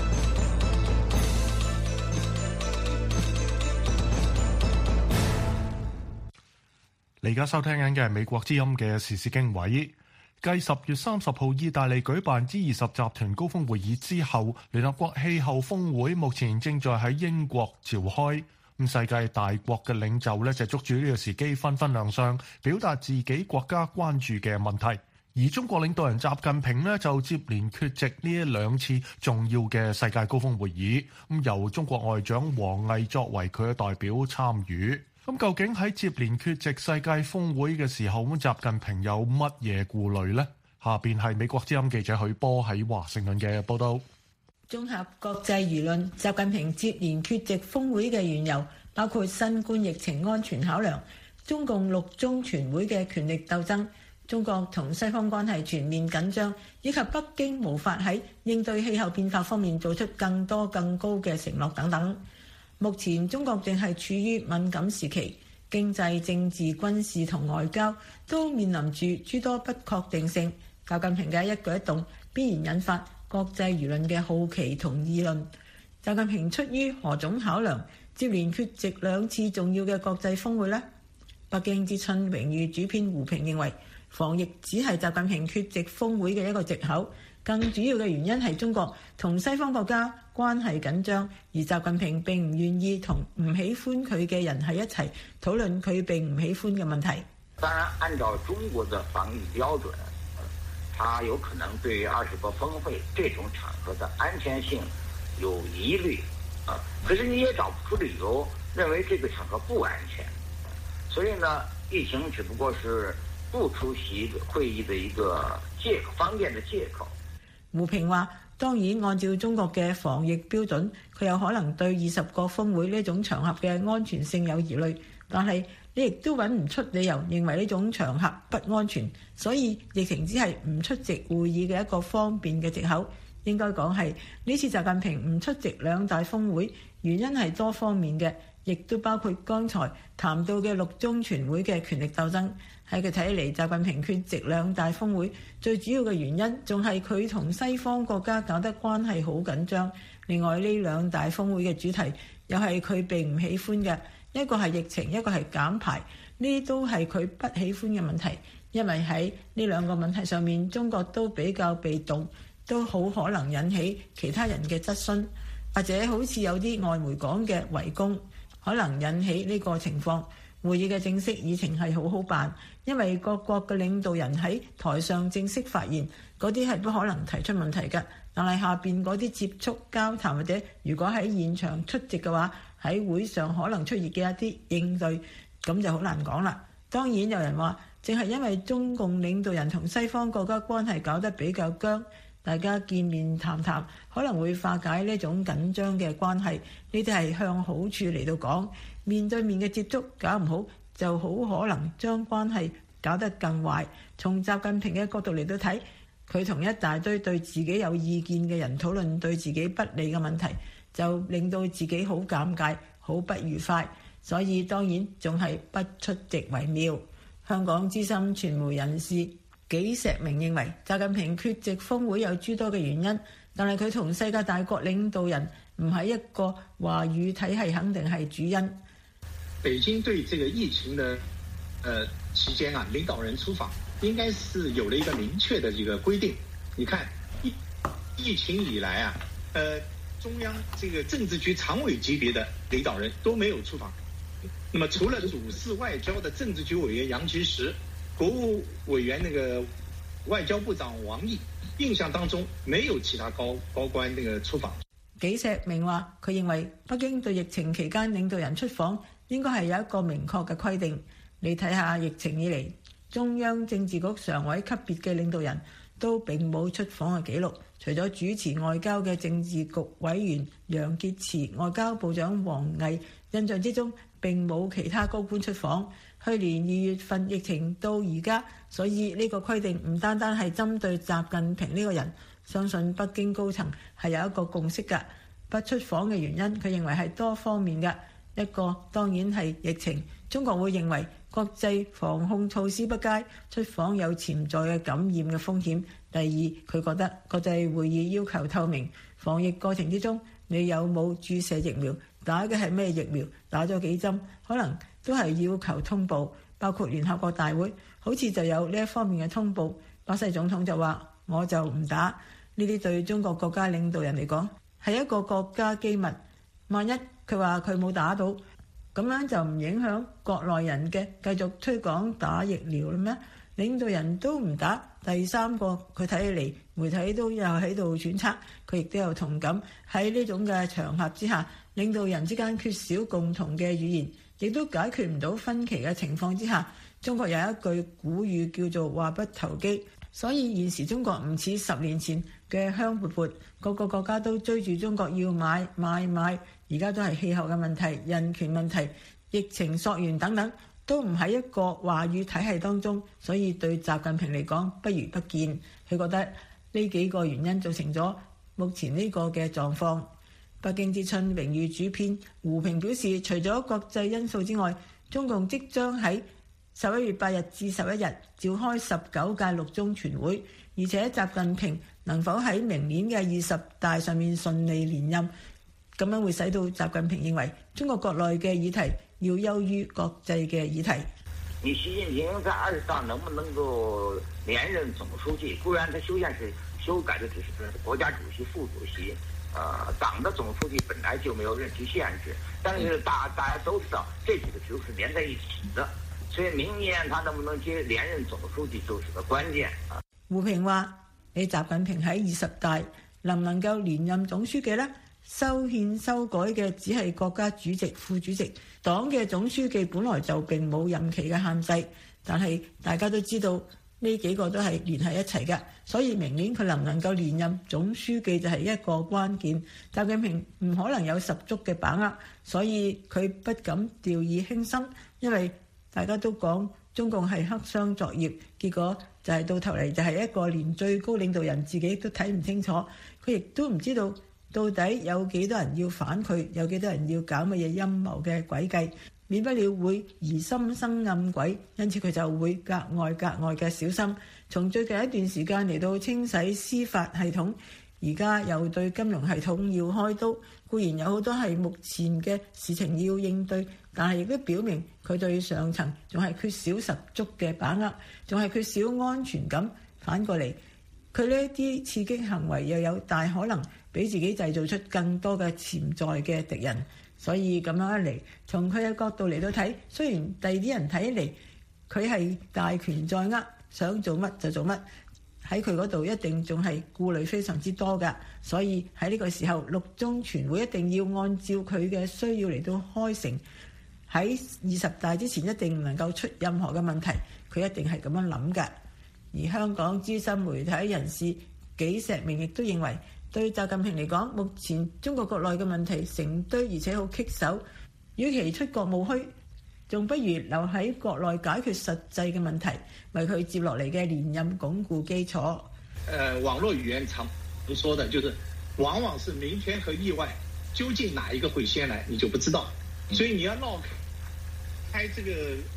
你而家收聽緊嘅係美國之音嘅時事經緯。繼十月三十號意大利舉辦 G 二十集團高峰會議之後，聯合國氣候峰會目前正在喺英國召開。咁世界大國嘅領袖呢，就捉住呢個時機紛紛亮相，表達自己國家關注嘅問題。而中國領導人習近平呢，就接連缺席呢一兩次重要嘅世界高峰會議，咁由中國外長王毅作為佢嘅代表參與。咁究竟喺接連缺席世界峰會嘅時候，咁習近平有乜嘢顧慮呢？下邊係美國之音記者許波喺華盛頓嘅報道。 綜合國際輿論，習近平接連缺席峰會嘅緣由包括新冠疫情安全考量、中共六中全會嘅權力鬥爭、中國同西方關係全面緊張，以及北京無法喺應對氣候變化方面做出更多更高嘅承諾等等。目前中國正係處於敏感時期，經濟、政治、軍事同外交都面臨住諸多不確定性。習近平嘅一舉一動必然引發國際輿論嘅好奇同議論。習近平出於何種考量，接連缺席兩次重要嘅國際峰會呢？北京之春榮譽主編胡平認為，防疫只係習近平缺席峰會嘅一個藉口，更主要嘅原因係中國同西方國家關係緊張，而習近平並唔願意同唔喜歡佢嘅人喺一齊討論佢並唔喜歡嘅問題。 當然，按照中國嘅防疫標準，他有可能對於二十國峰會這種場合的安全性有疑慮啊。可是你也找不出理由認為這個場合不安全，所以呢，疫情只不過是不出席會議的一個借口，方便的借口。 胡平話：當然，按照中國嘅防疫標準，佢有可能對二十國峰會呢種場合嘅安全性有疑慮，但係你亦都揾唔出理由認為呢種場合不安全，所以疫情只係唔出席會議嘅一個方便嘅藉口。應該講係呢次習近平唔出席兩大峰會，原因係多方面嘅，亦都包括剛才談到嘅六中全會嘅權力鬥爭。喺佢睇嚟，習近平缺席兩大峰會最主要嘅原因，仲係佢同西方國家搞得關係好緊張。另外呢兩大峰會嘅主題又係佢並唔喜歡嘅，一個係疫情，一個係減排，呢都係佢不喜歡嘅問題。因為喺呢兩個問題上面，中國都比較被動，都好可能引起其他人嘅質詢，或者好似有啲外媒講嘅圍攻，可能引起呢個情況。會議嘅正式議程係好好辦，因為各國嘅領導人喺台上正式發言，嗰啲係不可能提出問題嘅。但係下邊嗰啲接觸交談或者如果喺現場出席嘅話，喺會上可能出現嘅一啲應對，咁就好難講啦。當然有人話，正係因為中共領導人同西方國家關係搞得比較僵，大家見面談談可能會化解呢種緊張嘅關係，呢啲係向好處嚟到講。面對面嘅接觸搞唔好，就好可能將關係搞得更壞。從習近平嘅角度嚟到睇，佢同一大堆對自己有意見嘅人討論對自己不利嘅問題，就令到自己好尷尬、好不愉快，所以當然仲係不出席為妙。 香港資深傳媒人士紀石明認為，習近平缺席峰會有諸多嘅原因，但係佢同世界大國領導人唔係一個話語體系，肯定係主因。 北京對這個疫情的呃期間啊，領導人出訪應該是有了一個明確的這個規定。你看疫疫情以來啊，呃中央這個政治局常委級別的領導人都沒有出訪。那麼除了主事外交的政治局委員楊潔篪、國務委員那個外交部長王毅，印象當中沒有其他高高官那個出訪。 紀石明話，佢認為北京對疫情期間領導人出訪應該係有一個明確嘅規定。你睇下疫情以嚟，中央政治局常委級別嘅領導人都並冇出訪嘅記錄，除咗主持外交嘅政治局委員楊潔篪、外交部長王毅，印象之中並冇其他高官出訪。去年二月份疫情到而家，所以呢個規定唔單單係針對習近平呢個人，相信北京高層係有一個共識㗎。不出訪嘅原因，佢認為係多方面嘅。一個當然係疫情，中國會認為國際防控措施不佳，出訪有潛在嘅感染嘅風險。第二，佢覺得國際會議要求透明，防疫過程之中你有冇注射疫苗，打嘅係咩疫苗，打咗幾針，可能都係要求通報。包括聯合國大會好似就有呢一方面嘅通報。巴西總統就話我就唔打。呢啲對中國國家領導人嚟講係一個國家機密，萬一佢話佢冇打到，咁樣就唔影響國內人嘅繼續推廣打疫苗啦咩？領導人都唔打，第三個佢睇起嚟媒體都有喺度揣測，佢亦都有同感。喺呢種嘅場合之下，領導人之間缺少共同嘅語言，亦都解決唔到分歧嘅情況之下，中國有一句古語叫做話不投機。所以現時中國唔似十年前嘅香勃勃，各個國家都追住中國要買買買，而家都係氣候嘅問題、人權問題、疫情溯源等等，都唔喺一個話語體系當中，所以對習近平嚟講不如不見。佢覺得呢幾個原因造成咗目前呢個嘅狀況。北京之春榮譽主編胡平表示，除咗國際因素之外，中共即將喺十一月八日至十一日召開十九屆六中全會，而且習近平能否喺明年嘅二十大上面順利連任，咁樣會使到習近平認為中國國內嘅議題要優於國際嘅議題。 你習近平在二十大能不能夠連任總書記？固然他修憲是修改的只是國家主席、副主席，呃，黨的總書記本來就沒有任期限制，但是大大家都知道這幾個職務是連在一起的。所以明年他能不能接連任總書記就是個關鍵啊。 胡平話：你習近平喺二十大能唔能夠連任總書記呢？修憲修改嘅只係國家主席、副主席，黨嘅總書記本來就並冇任期嘅限制。但係大家都知道呢幾個都係連繫一齊嘅，所以明年佢能唔能夠連任總書記就係一個關鍵。習近平唔可能有十足嘅把握，所以佢不敢掉以輕心，因為大家都講中共係黑箱作業，結果就係到頭嚟就係一個連最高領導人自己都睇唔清楚，佢亦都唔知道到底有幾多人要反佢，有幾多人要搞乜嘢陰謀嘅詭計，免不了會疑心生暗鬼，因此佢就會格外格外嘅小心。從最近一段時間嚟到清洗司法系統，而家又對金融系統要開刀，固然有好多係目前嘅事情要應對，但係亦都表明佢對上層仲係缺少十足嘅把握，仲係缺少安全感。反過嚟，佢呢啲刺激行為又有大可能俾自己製造出更多嘅潛在嘅敵人。所以咁樣一嚟，從佢嘅角度嚟到睇，雖然第二啲人睇起嚟佢係大權在握，想做乜就做乜，喺佢嗰度一定仲係顧慮非常之多㗎。所以喺呢個時候，六中全會一定要按照佢嘅需要嚟到開成。喺二十大之前一定唔能夠出任何嘅問題，佢一定係咁樣諗㗎。而香港資深媒體人士紀石明亦都認為，對習近平嚟講，目前中國國內嘅問題成堆而且好棘手，與其出國務虛，仲不如留喺國內解決實際嘅問題，為佢接落嚟嘅連任鞏固基礎。 呃，網絡語言常說的就是，往往是明天和意外，究竟哪一個會先來，你就不知道。所以你要繞開這個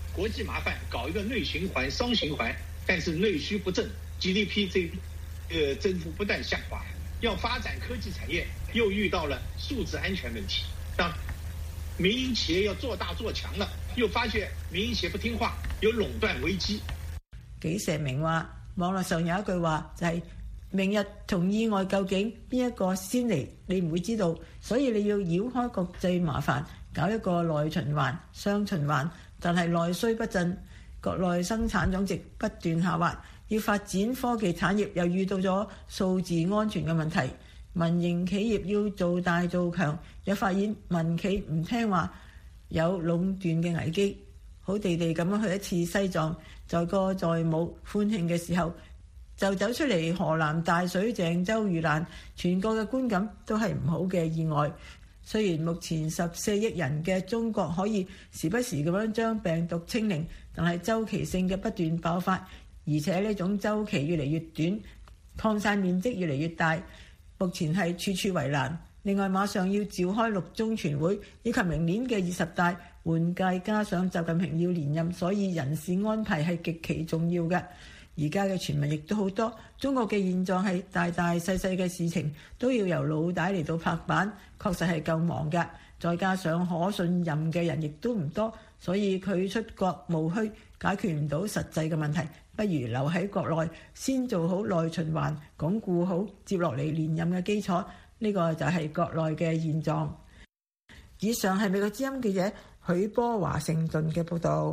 國際麻煩，搞一個內循環、雙循環，但是內需不振 ，G D P 這個增幅不斷下滑。要發展科技產業，又遇到了數字安全問題。當民營企業要做大做強了，又發覺民營企業不聽話，有壟斷危機。 紀石明話：網絡上有一句話就係、是。明日同意外究竟邊一個先嚟，你唔會知道，所以你要繞開國際麻煩，搞一個內循環、雙循環，但係內需不振，國內生產總值不斷下滑，要發展科技產業又遇到咗數字安全嘅問題，民營企業要做大做強，又發現民企唔聽話，有壟斷嘅危機，好地地咁樣去一次西藏，在歌在舞歡慶嘅時候，就走出嚟河南大水鄭州遇難，全國嘅觀感都係唔好嘅意外。雖然目前十四億人嘅中國可以時不時咁樣將病毒清零，但係周期性嘅不斷爆發，而且呢種周期越嚟越短，擴散面積越嚟越大，目前係處處為難。另外馬上要召開六中全會，以及明年嘅二十大換屆，加上習近平要連任，所以人事安排係極其重要嘅。而家嘅傳聞亦都好多，中國嘅現狀係大大細細嘅事情都要由老大嚟到拍板，確實係夠忙㗎。再加上可信任嘅人亦都唔多，所以佢出國務虛，解決唔到實際嘅問題，不如留喺國內，先做好內循環，鞏固好接落嚟連任嘅基礎。呢個就係國內嘅現狀。以上係美國之音記者許波華盛頓嘅報導。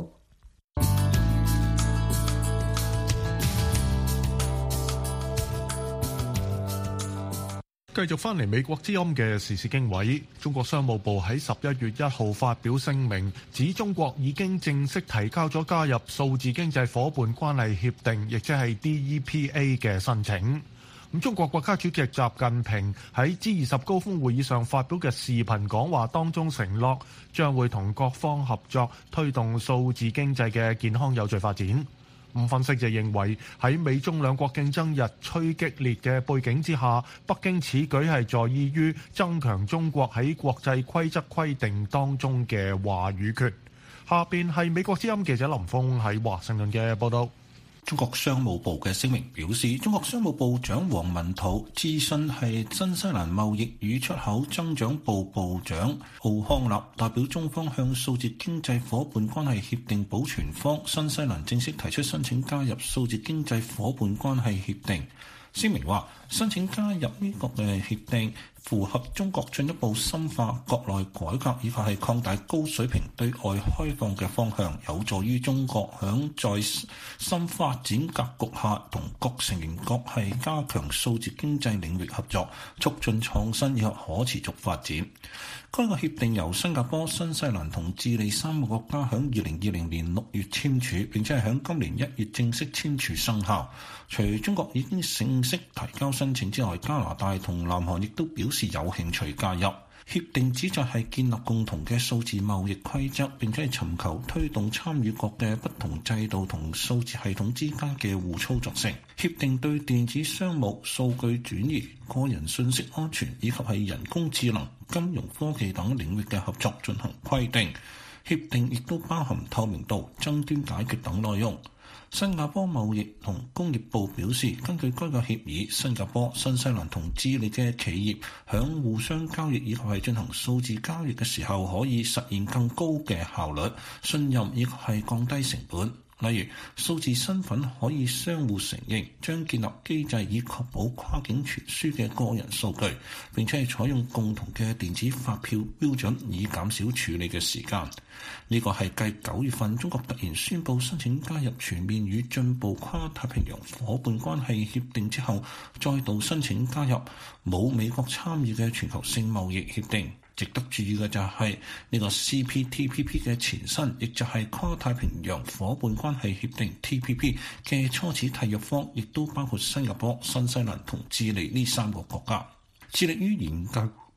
繼續翻嚟美國之音嘅時事經緯，中國商務部喺十一月一號發表聲明，指中國已經正式提交咗加入數字經濟夥伴關係協定，亦即係 D E P A 嘅申請。咁中國國家主席習近平喺 G 二十高峰會議上發表嘅視頻講話當中承諾，將會同各方合作推動數字經濟嘅健康有序發展。咁分析就認為喺美中兩國競爭日趨激烈嘅背景之下，北京此舉係在意於增強中國喺國際規則規定當中嘅話語權。下邊係美國之音記者林峰喺華盛頓嘅報道。 中國商務部嘅聲明表示，中國商務部長王文濤諮詢係新西蘭貿易與出口增長部部長奧康納，代表中方向數字經濟夥伴關係協定保存方新西蘭正式提出申請加入數字經濟夥伴關係協定。聲明話，申請加入呢個嘅協定符合中國進一步深化國內改革以及係擴大高水平對外開放嘅方向，有助於中國響在新發展格局下同各成員國係加強數字經濟領域合作，促進創新以及可持續發展。該個協定由新加坡、新西蘭同智利三個國家響二零二零年六月簽署，並且係響今年一月正式簽署生效。除中國已經正式提交申請之外，加拿大同南韓亦都表示有興趣加入。協定旨在係建立共同嘅數字貿易規則，並且係尋求推動參與國嘅不同制度同數字系統之間嘅互操作性。協定對電子商務、數據轉移、個人信息安全以及係人工智能、金融科技等領域嘅合作進行規定。協定亦都包含透明度、爭端解決等內容。新加坡貿易同工業部表示，根據該個協議，新加坡、新西蘭同智利嘅企業響互相交易以及係進行數字交易嘅時候，可以實現更高嘅效率、信任以及係降低成本。例如，數字身份可以相互承認，將建立機制以確保跨境傳輸嘅個人數據，並且係採用共同嘅電子發票標準，以減少處理嘅時間。呢個係繼九月份中國突然宣布申請加入全面與進步跨太平洋夥伴關係協定之後，再度申請加入冇美國參與嘅全球性貿易協定。值得注意嘅就係呢個 C P T P P 嘅前身，亦就係跨太平洋夥伴關係協定 T P P 嘅初始締約方，亦都包括新加坡、新西蘭同智利呢三個國家。致力於研究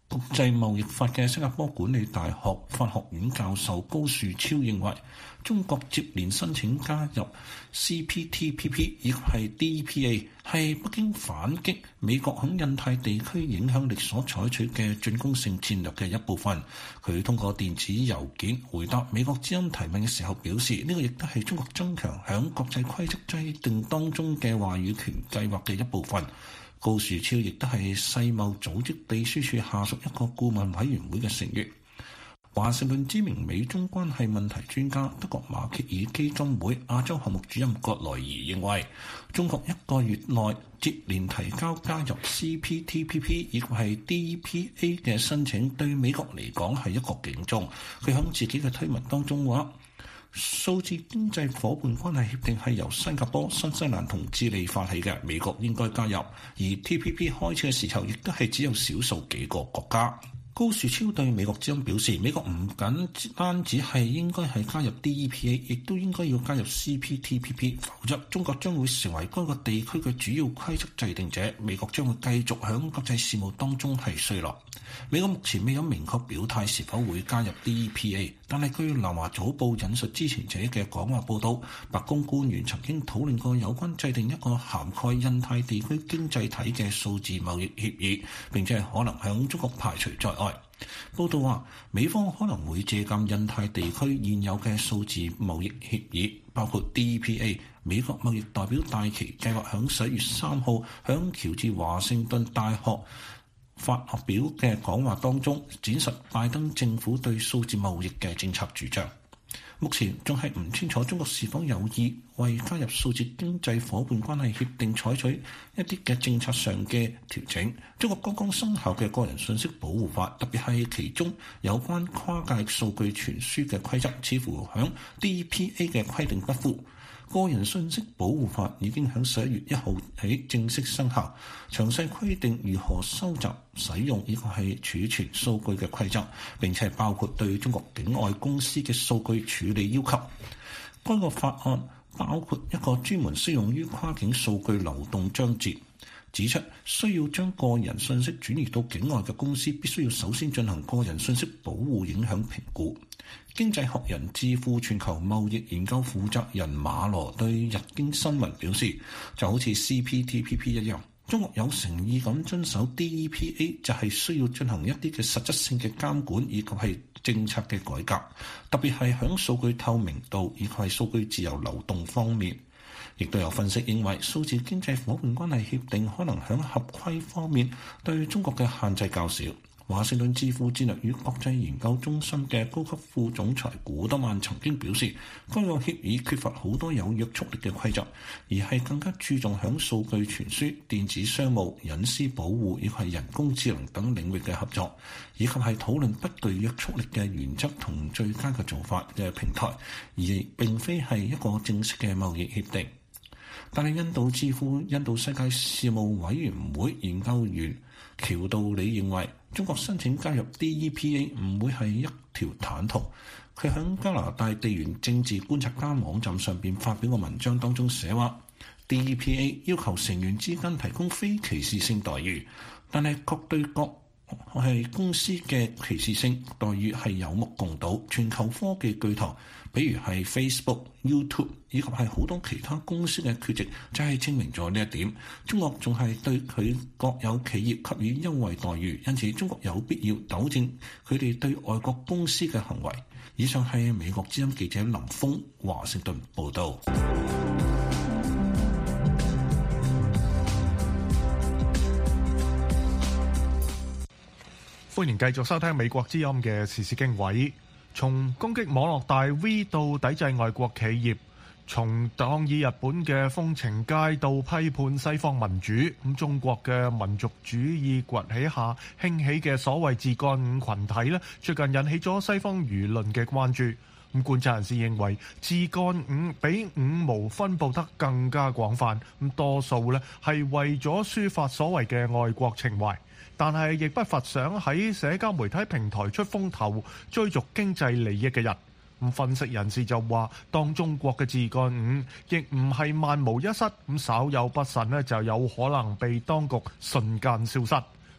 國際貿易法嘅新加坡管理大學法學院教授高樹超認為，中國接連申請加入 C P T P P 以及係 D E P A 係北京反擊美國響印太地區影響力所採取嘅進攻性戰略嘅一部分。佢通過電子郵件回答美國之音提問嘅時候表示，呢個亦都係中國增強響國際規則制定當中嘅話語權計劃嘅一部分。高樹超亦都係世貿組織秘書處下屬一個顧問委員會嘅成員。華盛頓知名美中關係問題專家德國馬歇爾基金會亞洲項目主任葛萊儀認為，中國一個月內接連提交加入 C P T P P 以及係 D E P A 嘅申請，對美國嚟講係一個警鐘。佢喺自己嘅推文當中話，數字經濟夥伴關係協定係由新加坡、新西蘭同智利發起嘅，美國應該加入。而 T P P 開始嘅時候，亦都係只有少數幾個國家。高樹超對美國之音表示，美國唔僅單止係應該係加入 D E P A， 亦都應該要加入 C P T P P， 否則中國將會成為該個地區嘅主要規則制定者，美國將會繼續響國際事務當中係衰落。美國目前未有明確表態是否會加入 D E P A， 但係據南華早報引述知情者嘅講話報道，白宮官員曾經討論過有關制定一個涵蓋印太地區經濟體嘅數字貿易協議，並且可能向中國排除在外。報道話，美方可能會借鑑印太地區現有嘅數字貿易協議，包括 D E P A。美國貿易代表戴琪計劃響十一月三號響喬治華盛頓大學發表嘅講話當中，展示拜登政府對數字貿易嘅政策主張。目前仲係唔清楚中國是否有意為加入數字經濟夥伴關係協定採取一啲嘅政策上嘅調整。中國剛剛生效嘅個人信息保護法，特別係其中有關跨界數據傳輸嘅規則，似乎響 D E P A 嘅規定不符。個人信息保護法已經喺十一月一號起正式生效，詳細規定如何收集、使用以及係儲存數據嘅規則，並且包括對中國境外公司嘅數據處理要求。該個法案包括一個專門適用於跨境數據流動章節，指出需要將個人信息轉移到境外嘅公司，必須要首先進行個人信息保護影響評估。經濟學人智庫全球貿易研究負責人馬羅對日經新聞表示，就好似 C P T P P 一樣，中國有誠意咁遵守 D E P A， 就係需要進行一啲嘅實質性嘅監管以及係政策嘅改革，特別係響數據透明度以及係數據自由流動方面。亦都有分析認為，數字經濟夥伴關係協定可能響合規方面對中國嘅限制較少。華盛頓智庫戰略與國際研究中心嘅高級副總裁古德曼曾經表示，該個協議缺乏好多有約束力嘅規則，而係更加注重響數據傳輸、電子商務、隱私保護以及係人工智能等領域嘅合作，以及係討論不具約束力嘅原則同最佳嘅做法嘅平台，而並非係一個正式嘅貿易協定。但係印度智庫印度世界事務委員會研究員喬道理認為，中國申請加入 D E P A 唔會係一條坦途。佢喺加拿大地緣政治觀察家網站上邊發表個文章當中寫話， D E P A 要求成員之間提供非歧視性待遇，但係各對各係公司嘅歧視性待遇係有目共睹。全球科技巨頭，比如係 Facebook、YouTube 以及係好多其他公司嘅缺席，就係證明咗呢一點。中國仲係對佢國有企業給予優惠待遇，因此中國有必要糾正佢哋對外國公司嘅行為。以上係美國之音記者林峰華盛頓報道。 歡迎繼續收聽美國之音嘅時事經緯。從攻擊網絡大 V 到抵制外國企業，從抗議日本嘅風情街到批判西方民主，咁中國嘅民族主義崛起下興起嘅所謂自幹五群體咧，最近引起咗西方輿論嘅關注。咁觀察人士認為，自幹五比五毛分佈得更加廣泛，咁多數咧係為咗抒發所謂嘅愛國情懷。但係亦不乏想喺社交媒體平台出風頭、追逐經濟利益嘅人。咁分析人士就話，當中國嘅自幹五亦唔係萬無一失，咁稍有不慎呢，就有可能被當局瞬間消失。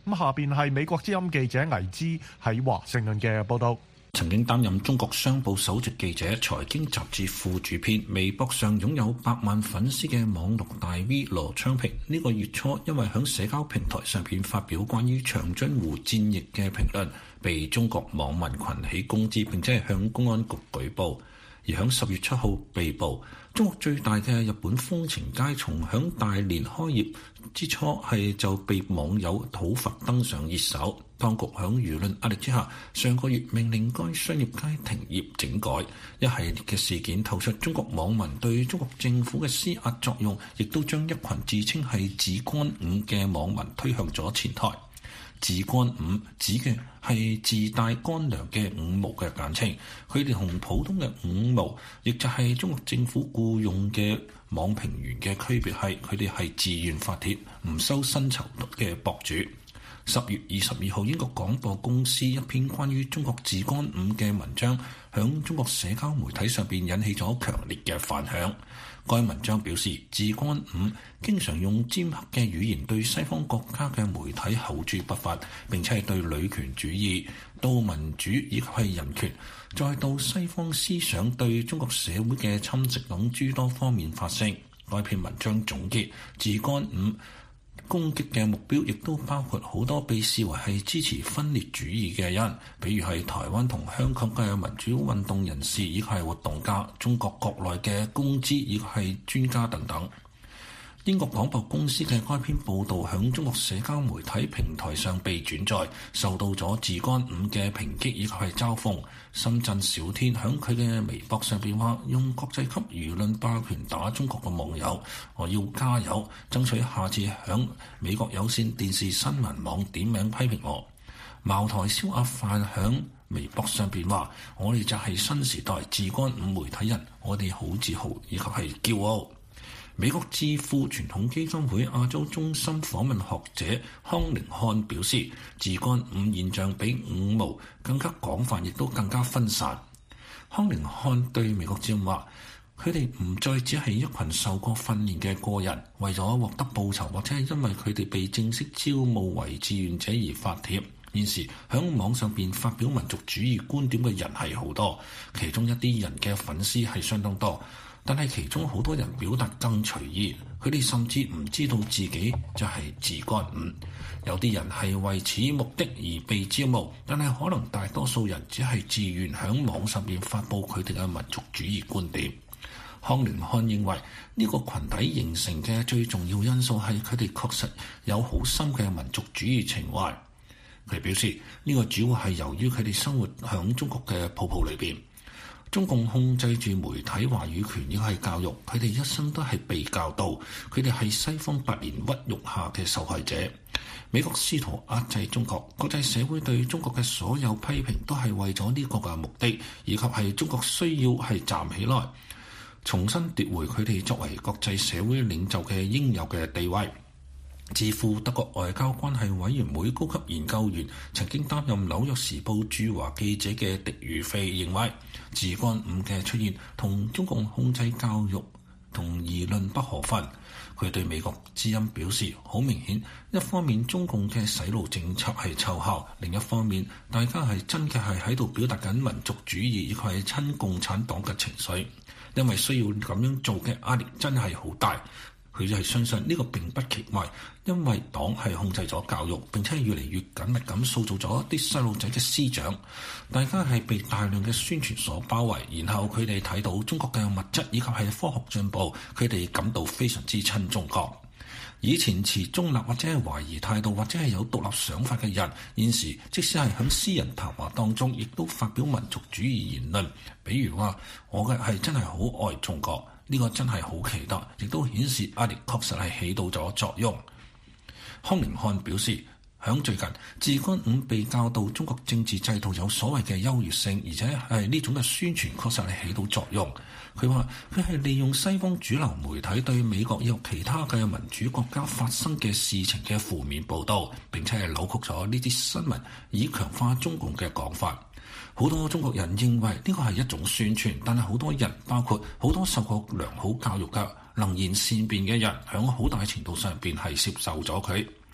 咁下邊係美國之音記者魏茲喺華盛頓嘅報道。 曾經擔任中國商報首席記者、財經雜誌副主編、微博上擁有百萬粉絲嘅網絡大 V 羅昌平，呢、這個月初因為喺社交平台上邊發表關於長津湖戰役嘅評論，被中國網民群起攻之，並且係向公安局舉報，而喺十月七號被捕。中國最大嘅日本風情街從響大連開業之初係就被網友討伐登上熱搜，當局響輿論壓力之下，上個月命令該商業街停業整改。一系列嘅事件透出中國網民對中國政府嘅施壓作用，亦都將一群自稱係自乾五嘅網民推向咗前台。自乾五指嘅係自帶乾糧嘅五毛嘅簡稱，佢哋同普通嘅五毛，亦就係中國政府僱用嘅網評員嘅區別係，佢哋係自願發帖，唔收薪酬嘅博主。十月二十二號，英國廣播公司一篇關於中國自乾五嘅文章，響中國社交媒體上邊引起咗強烈嘅反響。該文章表示，自乾五經常用尖刻嘅語言對西方國家嘅媒體口誅筆伐，並且係對女權主義、到民主以及係人權，再到西方思想對中國社會嘅侵蝕等諸多方面發聲。該篇文章總結，自乾五攻擊嘅目標亦都包括好多被視為係支持分裂主義嘅人，比如係台灣同香港嘅民主運動人士，以及係活動家、中國國內嘅公知以及係專家等等。英國廣播公司嘅該篇報導響中國社交媒體平台上被轉載，受到咗自乾五嘅抨擊以及係嘲諷。深圳小天響佢嘅微博上邊話，用國際級輿論霸權打中國嘅網友，我要加油，爭取下次響美國有線電視新聞網點名批評我。茅台燒鴨飯響微博上邊話，我哋就係新時代自乾五媒體人，我哋好自豪以及係驕傲。美國智庫傳統基金會亞洲中心訪問學者康寧漢表示，自乾五現象比五毛更加廣泛，亦都更加分散。康寧漢對美國之音話，佢哋唔再只係一群受過訓練嘅個人，為咗獲得報酬或者係因為佢哋被正式招募為志願者而發帖。現時響網上邊發表民族主義觀點嘅人係好多，其中一啲人嘅粉絲係相當多。但係其中好多人表達更隨意，佢哋甚至唔知道自己就係自乾五。有啲人係為此目的而被招募，但係可能大多數人只係自願喺網上邊發佈佢哋嘅民族主義觀點。康寧漢認為呢個群體形成嘅最重要因素係佢哋確實有好深嘅民族主義情懷。佢表示呢個主要係由於佢哋生活喺中國嘅泡泡裏邊。中共控制住媒體話語權，亦係教育，佢哋一生都係被教導，佢哋係西方百年屈辱下嘅受害者。美國試圖壓制中國，國際社會對中國嘅所有批評都係為咗呢個嘅目的，以及係中國需要係站起來，重新奪回佢哋作為國際社會領袖嘅應有嘅地位。智庫德國外交關係委員會高級研究員、曾經擔任紐約時報駐華記者嘅狄宇飛認為，自乾五嘅出現同中共控制教育同輿論不可分。佢對美國之音表示，好明顯，一方面中共嘅洗腦政策係奏效，另一方面大家係真嘅係喺度表達緊民族主義以及係親共產黨嘅情緒，因為需要咁樣做嘅壓力真係好大。佢就係相信呢個並不奇怪，因為黨係控制咗教育，並且越嚟越緊密咁塑造咗一啲細路仔嘅思想。大家係被大量嘅宣傳所包圍，然後佢哋睇到中國嘅物質以及係科學進步，佢哋感到非常之親中國。以前持中立或者係懷疑態度或者係有獨立想法嘅人，現時即使係喺私人談話當中，亦都發表民族主義言論，比如話我嘅係真係好愛中國。呢個真係好奇特，亦都顯示壓力確實係起到咗作用。康寧漢表示，響最近自乾五被教導中國政治制度有所謂嘅優越性，而且係呢種嘅宣傳確實係起到作用。佢話佢係利用西方主流媒體對美國以及其他嘅民主國家發生嘅事情嘅負面報導，並且係扭曲咗呢啲新聞，以強化中共嘅講法。好多中國人認為呢個係一種宣傳，但係好多人，包括好多受過良好教育嘅能言善辯嘅人，喺好大程度上邊係接受咗佢。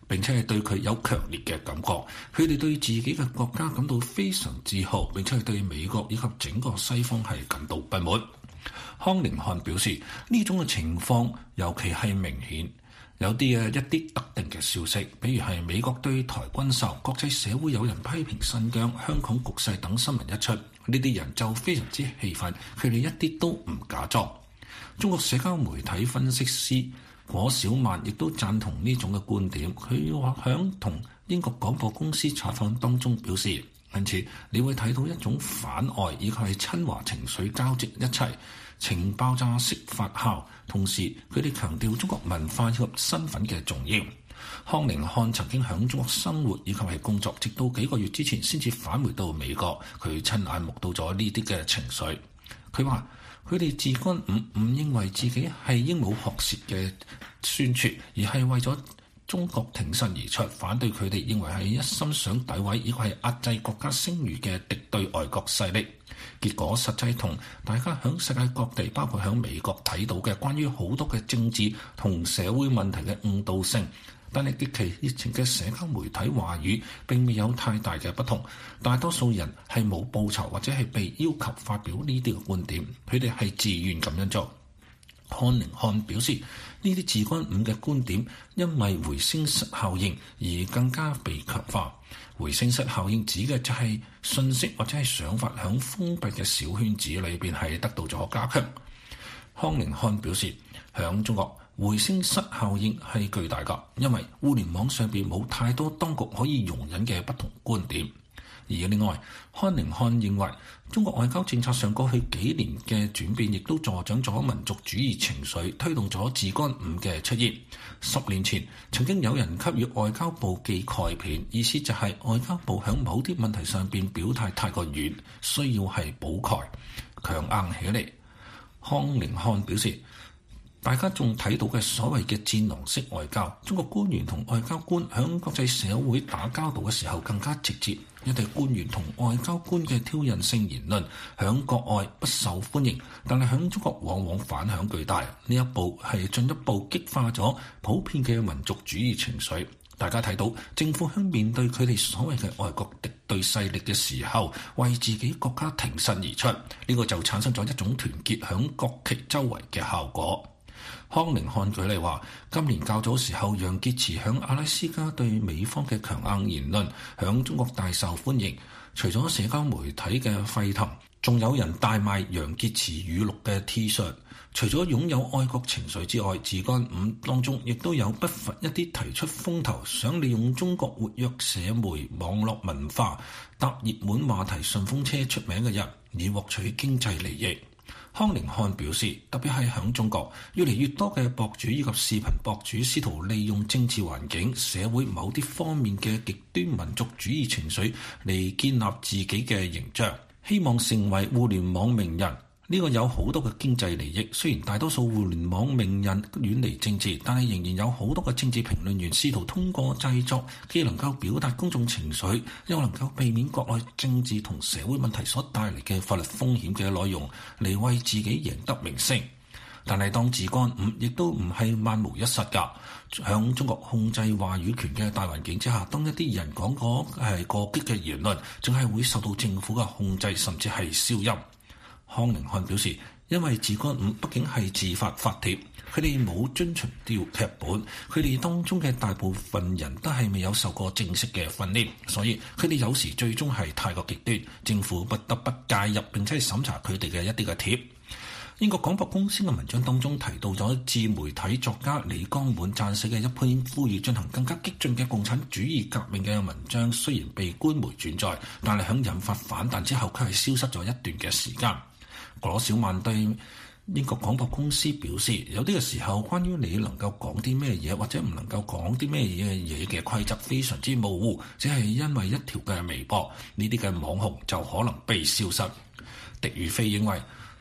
並且係對佢有強烈嘅感覺。佢哋對自己嘅國家感到非常自豪，並且係對美國以及整個西方係感到不滿。康寧漢表示，呢種嘅情況尤其係明顯。有啲嘅一啲特定嘅消息，比如係美國對台軍售，國際社會有人批評新疆、香港局勢等新聞一出，呢啲人就非常之氣憤，佢哋一啲都唔假裝。中國社交媒體分析師果小曼亦都贊同呢種嘅觀點，佢話響同英國廣播公司採訪當中表示，因此你會睇到一種反外以及係親華情緒交織一齊，情爆炸式發酵，同時佢哋強調中國文化以及身份嘅重要。康寧漢曾經響中國生活以及係工作，直到幾個月之前先至返回到美國，佢親眼目睹咗呢啲嘅情緒。佢話佢哋自幹五唔認為自己係鸚鵡學舌嘅宣傳，而係為咗中國挺身而出，反對佢哋認為係一心想詆毀以及係壓制國家聲譽嘅敵對外國勢力。結果實際同大家響世界各地，包括響美國睇到嘅關於好多嘅政治同社會問題嘅誤導性，但係極其熱情嘅社交媒體話語並未有太大嘅不同。大多數人係冇報酬或者係被要求發表呢啲嘅觀點，佢哋係自願咁樣做。康寧漢表示，呢啲自幹五嘅觀點因為回聲室效應而更加被強化。回聲室效應指嘅就係信息或者係想法響封閉嘅小圈子裏邊係得到咗加強。康寧漢表示，響中國回聲室效應係巨大㗎，因為互聯網上邊冇太多當局可以容忍嘅不同觀點。而另外，康寧漢認為中國外交政策上過去幾年嘅轉變，亦都助長咗民族主義情緒，推動咗自幹五嘅出現。十年前曾經有人給予外交部寄概片，意思就係外交部響某啲問題上邊表態太過軟，需要係補鈣強硬起嚟。康寧漢表示，大家仲睇到嘅所謂嘅戰狼式外交，中國官員同外交官響國際社會打交道嘅時候更加直接。一啲官員同外交官嘅挑釁性言論響國外不受歡迎，但係響中國往往反響巨大。呢一步係進一步激化咗普遍嘅民族主義情緒。大家睇到政府響面對佢哋所謂嘅外國敵對勢力嘅時候，為自己國家挺身而出，呢個就產生咗一種團結響國旗周圍嘅效果。康寧漢舉例話，今年較早時候，楊潔篪響阿拉斯加對美方嘅強硬言論響中國大受歡迎。除咗社交媒體嘅沸騰，仲有人大賣楊潔篪語錄嘅 T 恤。除咗擁有愛國情緒之外，自幹五當中亦都有不乏一啲提出風頭，想利用中國活躍社媒網絡文化搭熱門話題順風車出名嘅人，以獲取經濟利益。康寧漢表示，特別係響中國，越嚟越多嘅博主以及視頻博主試圖利用政治環境、社會某啲方面嘅極端民族主義情緒嚟建立自己嘅形象，希望成為互聯網名人。呢個有好多嘅經濟利益，雖然大多數互聯網名人遠離政治，但係仍然有好多嘅政治評論員試圖通過製作既能夠表達公眾情緒，又能夠避免國內政治同社會問題所帶嚟嘅法律風險嘅內容嚟為自己贏得名聲。但係當自幹五亦都唔係萬無一失㗎。響中國控制話語權嘅大環境之下，當一啲人講過係過激嘅言論，仲係會受到政府嘅控制，甚至係消音。康寧漢表示，因為自幹五畢竟係自發發帖，佢哋冇遵循條劇本，佢哋當中嘅大部分人都係未有受過正式嘅訓練，所以佢哋有時最終係太過極端，政府不得不介入並且審查佢哋嘅一啲嘅帖。英國廣播公司嘅文章當中提到咗自媒體作家李江滿撰寫嘅一篇呼籲進行更加激進嘅共產主義革命嘅文章，雖然被官媒轉載，但係響引發反彈之後，佢係消失咗一段嘅時間。果小曼對英國廣播公司表示，有啲嘅時候，關於你能夠講啲咩嘢或者唔能夠講啲咩嘢嘢嘅規則非常之模糊，只係因為一條嘅微博，呢啲嘅網紅就可能被消失。狄宇飛認為，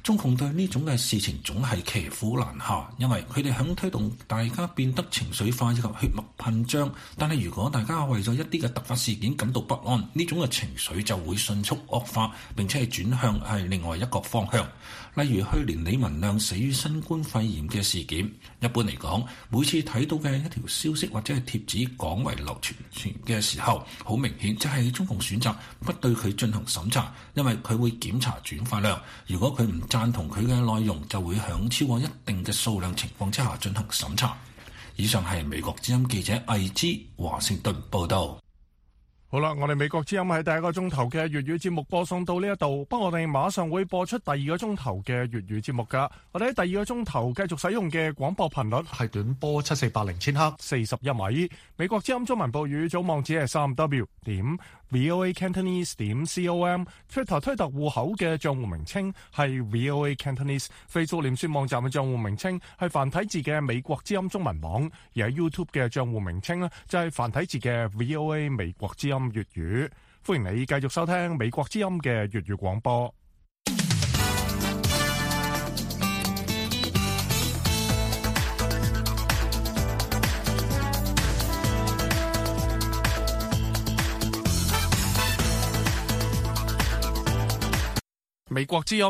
中共對呢種嘅事情總係騎虎難下，因為佢哋想推動大家變得情緒化以及血脈噴張。但係如果大家為咗一啲嘅突發事件感到不安，呢種嘅情緒就會迅速惡化，並且係轉向係另外一個方向。例如去年李文亮死於新冠肺炎嘅事件，一般嚟講，每次睇到嘅一條消息或者係貼紙廣為流傳嘅時候，好明顯即係中共選擇不對佢進行審查，因為佢會檢查轉發量。如果佢唔贊同佢嘅內容，就會響超過一定嘅數量情況之下進行審查。以上係美國之音記者魏之華盛頓報道。 好啦，我哋美國之音喺第一個鐘頭嘅粵語節目播送到呢一度，不過我哋馬上會播出第二個鐘頭嘅粵語節目噶。我哋喺第二個鐘頭繼續使用嘅廣播頻率係短波七四八零千赫四十一米。美國之音中文報語組網址係三 W 點 VOA Cantonese 點 com。Twitter 推特戶口嘅賬戶名稱係 VOA Cantonese。Facebook 臉書網站嘅賬戶名稱係繁體字嘅美國之音中文網，而喺 YouTube 嘅賬戶名稱呢就係繁體字嘅 VOA 美國之音粵語。歡迎你繼續收聽美國之音嘅粵語廣播。美國之音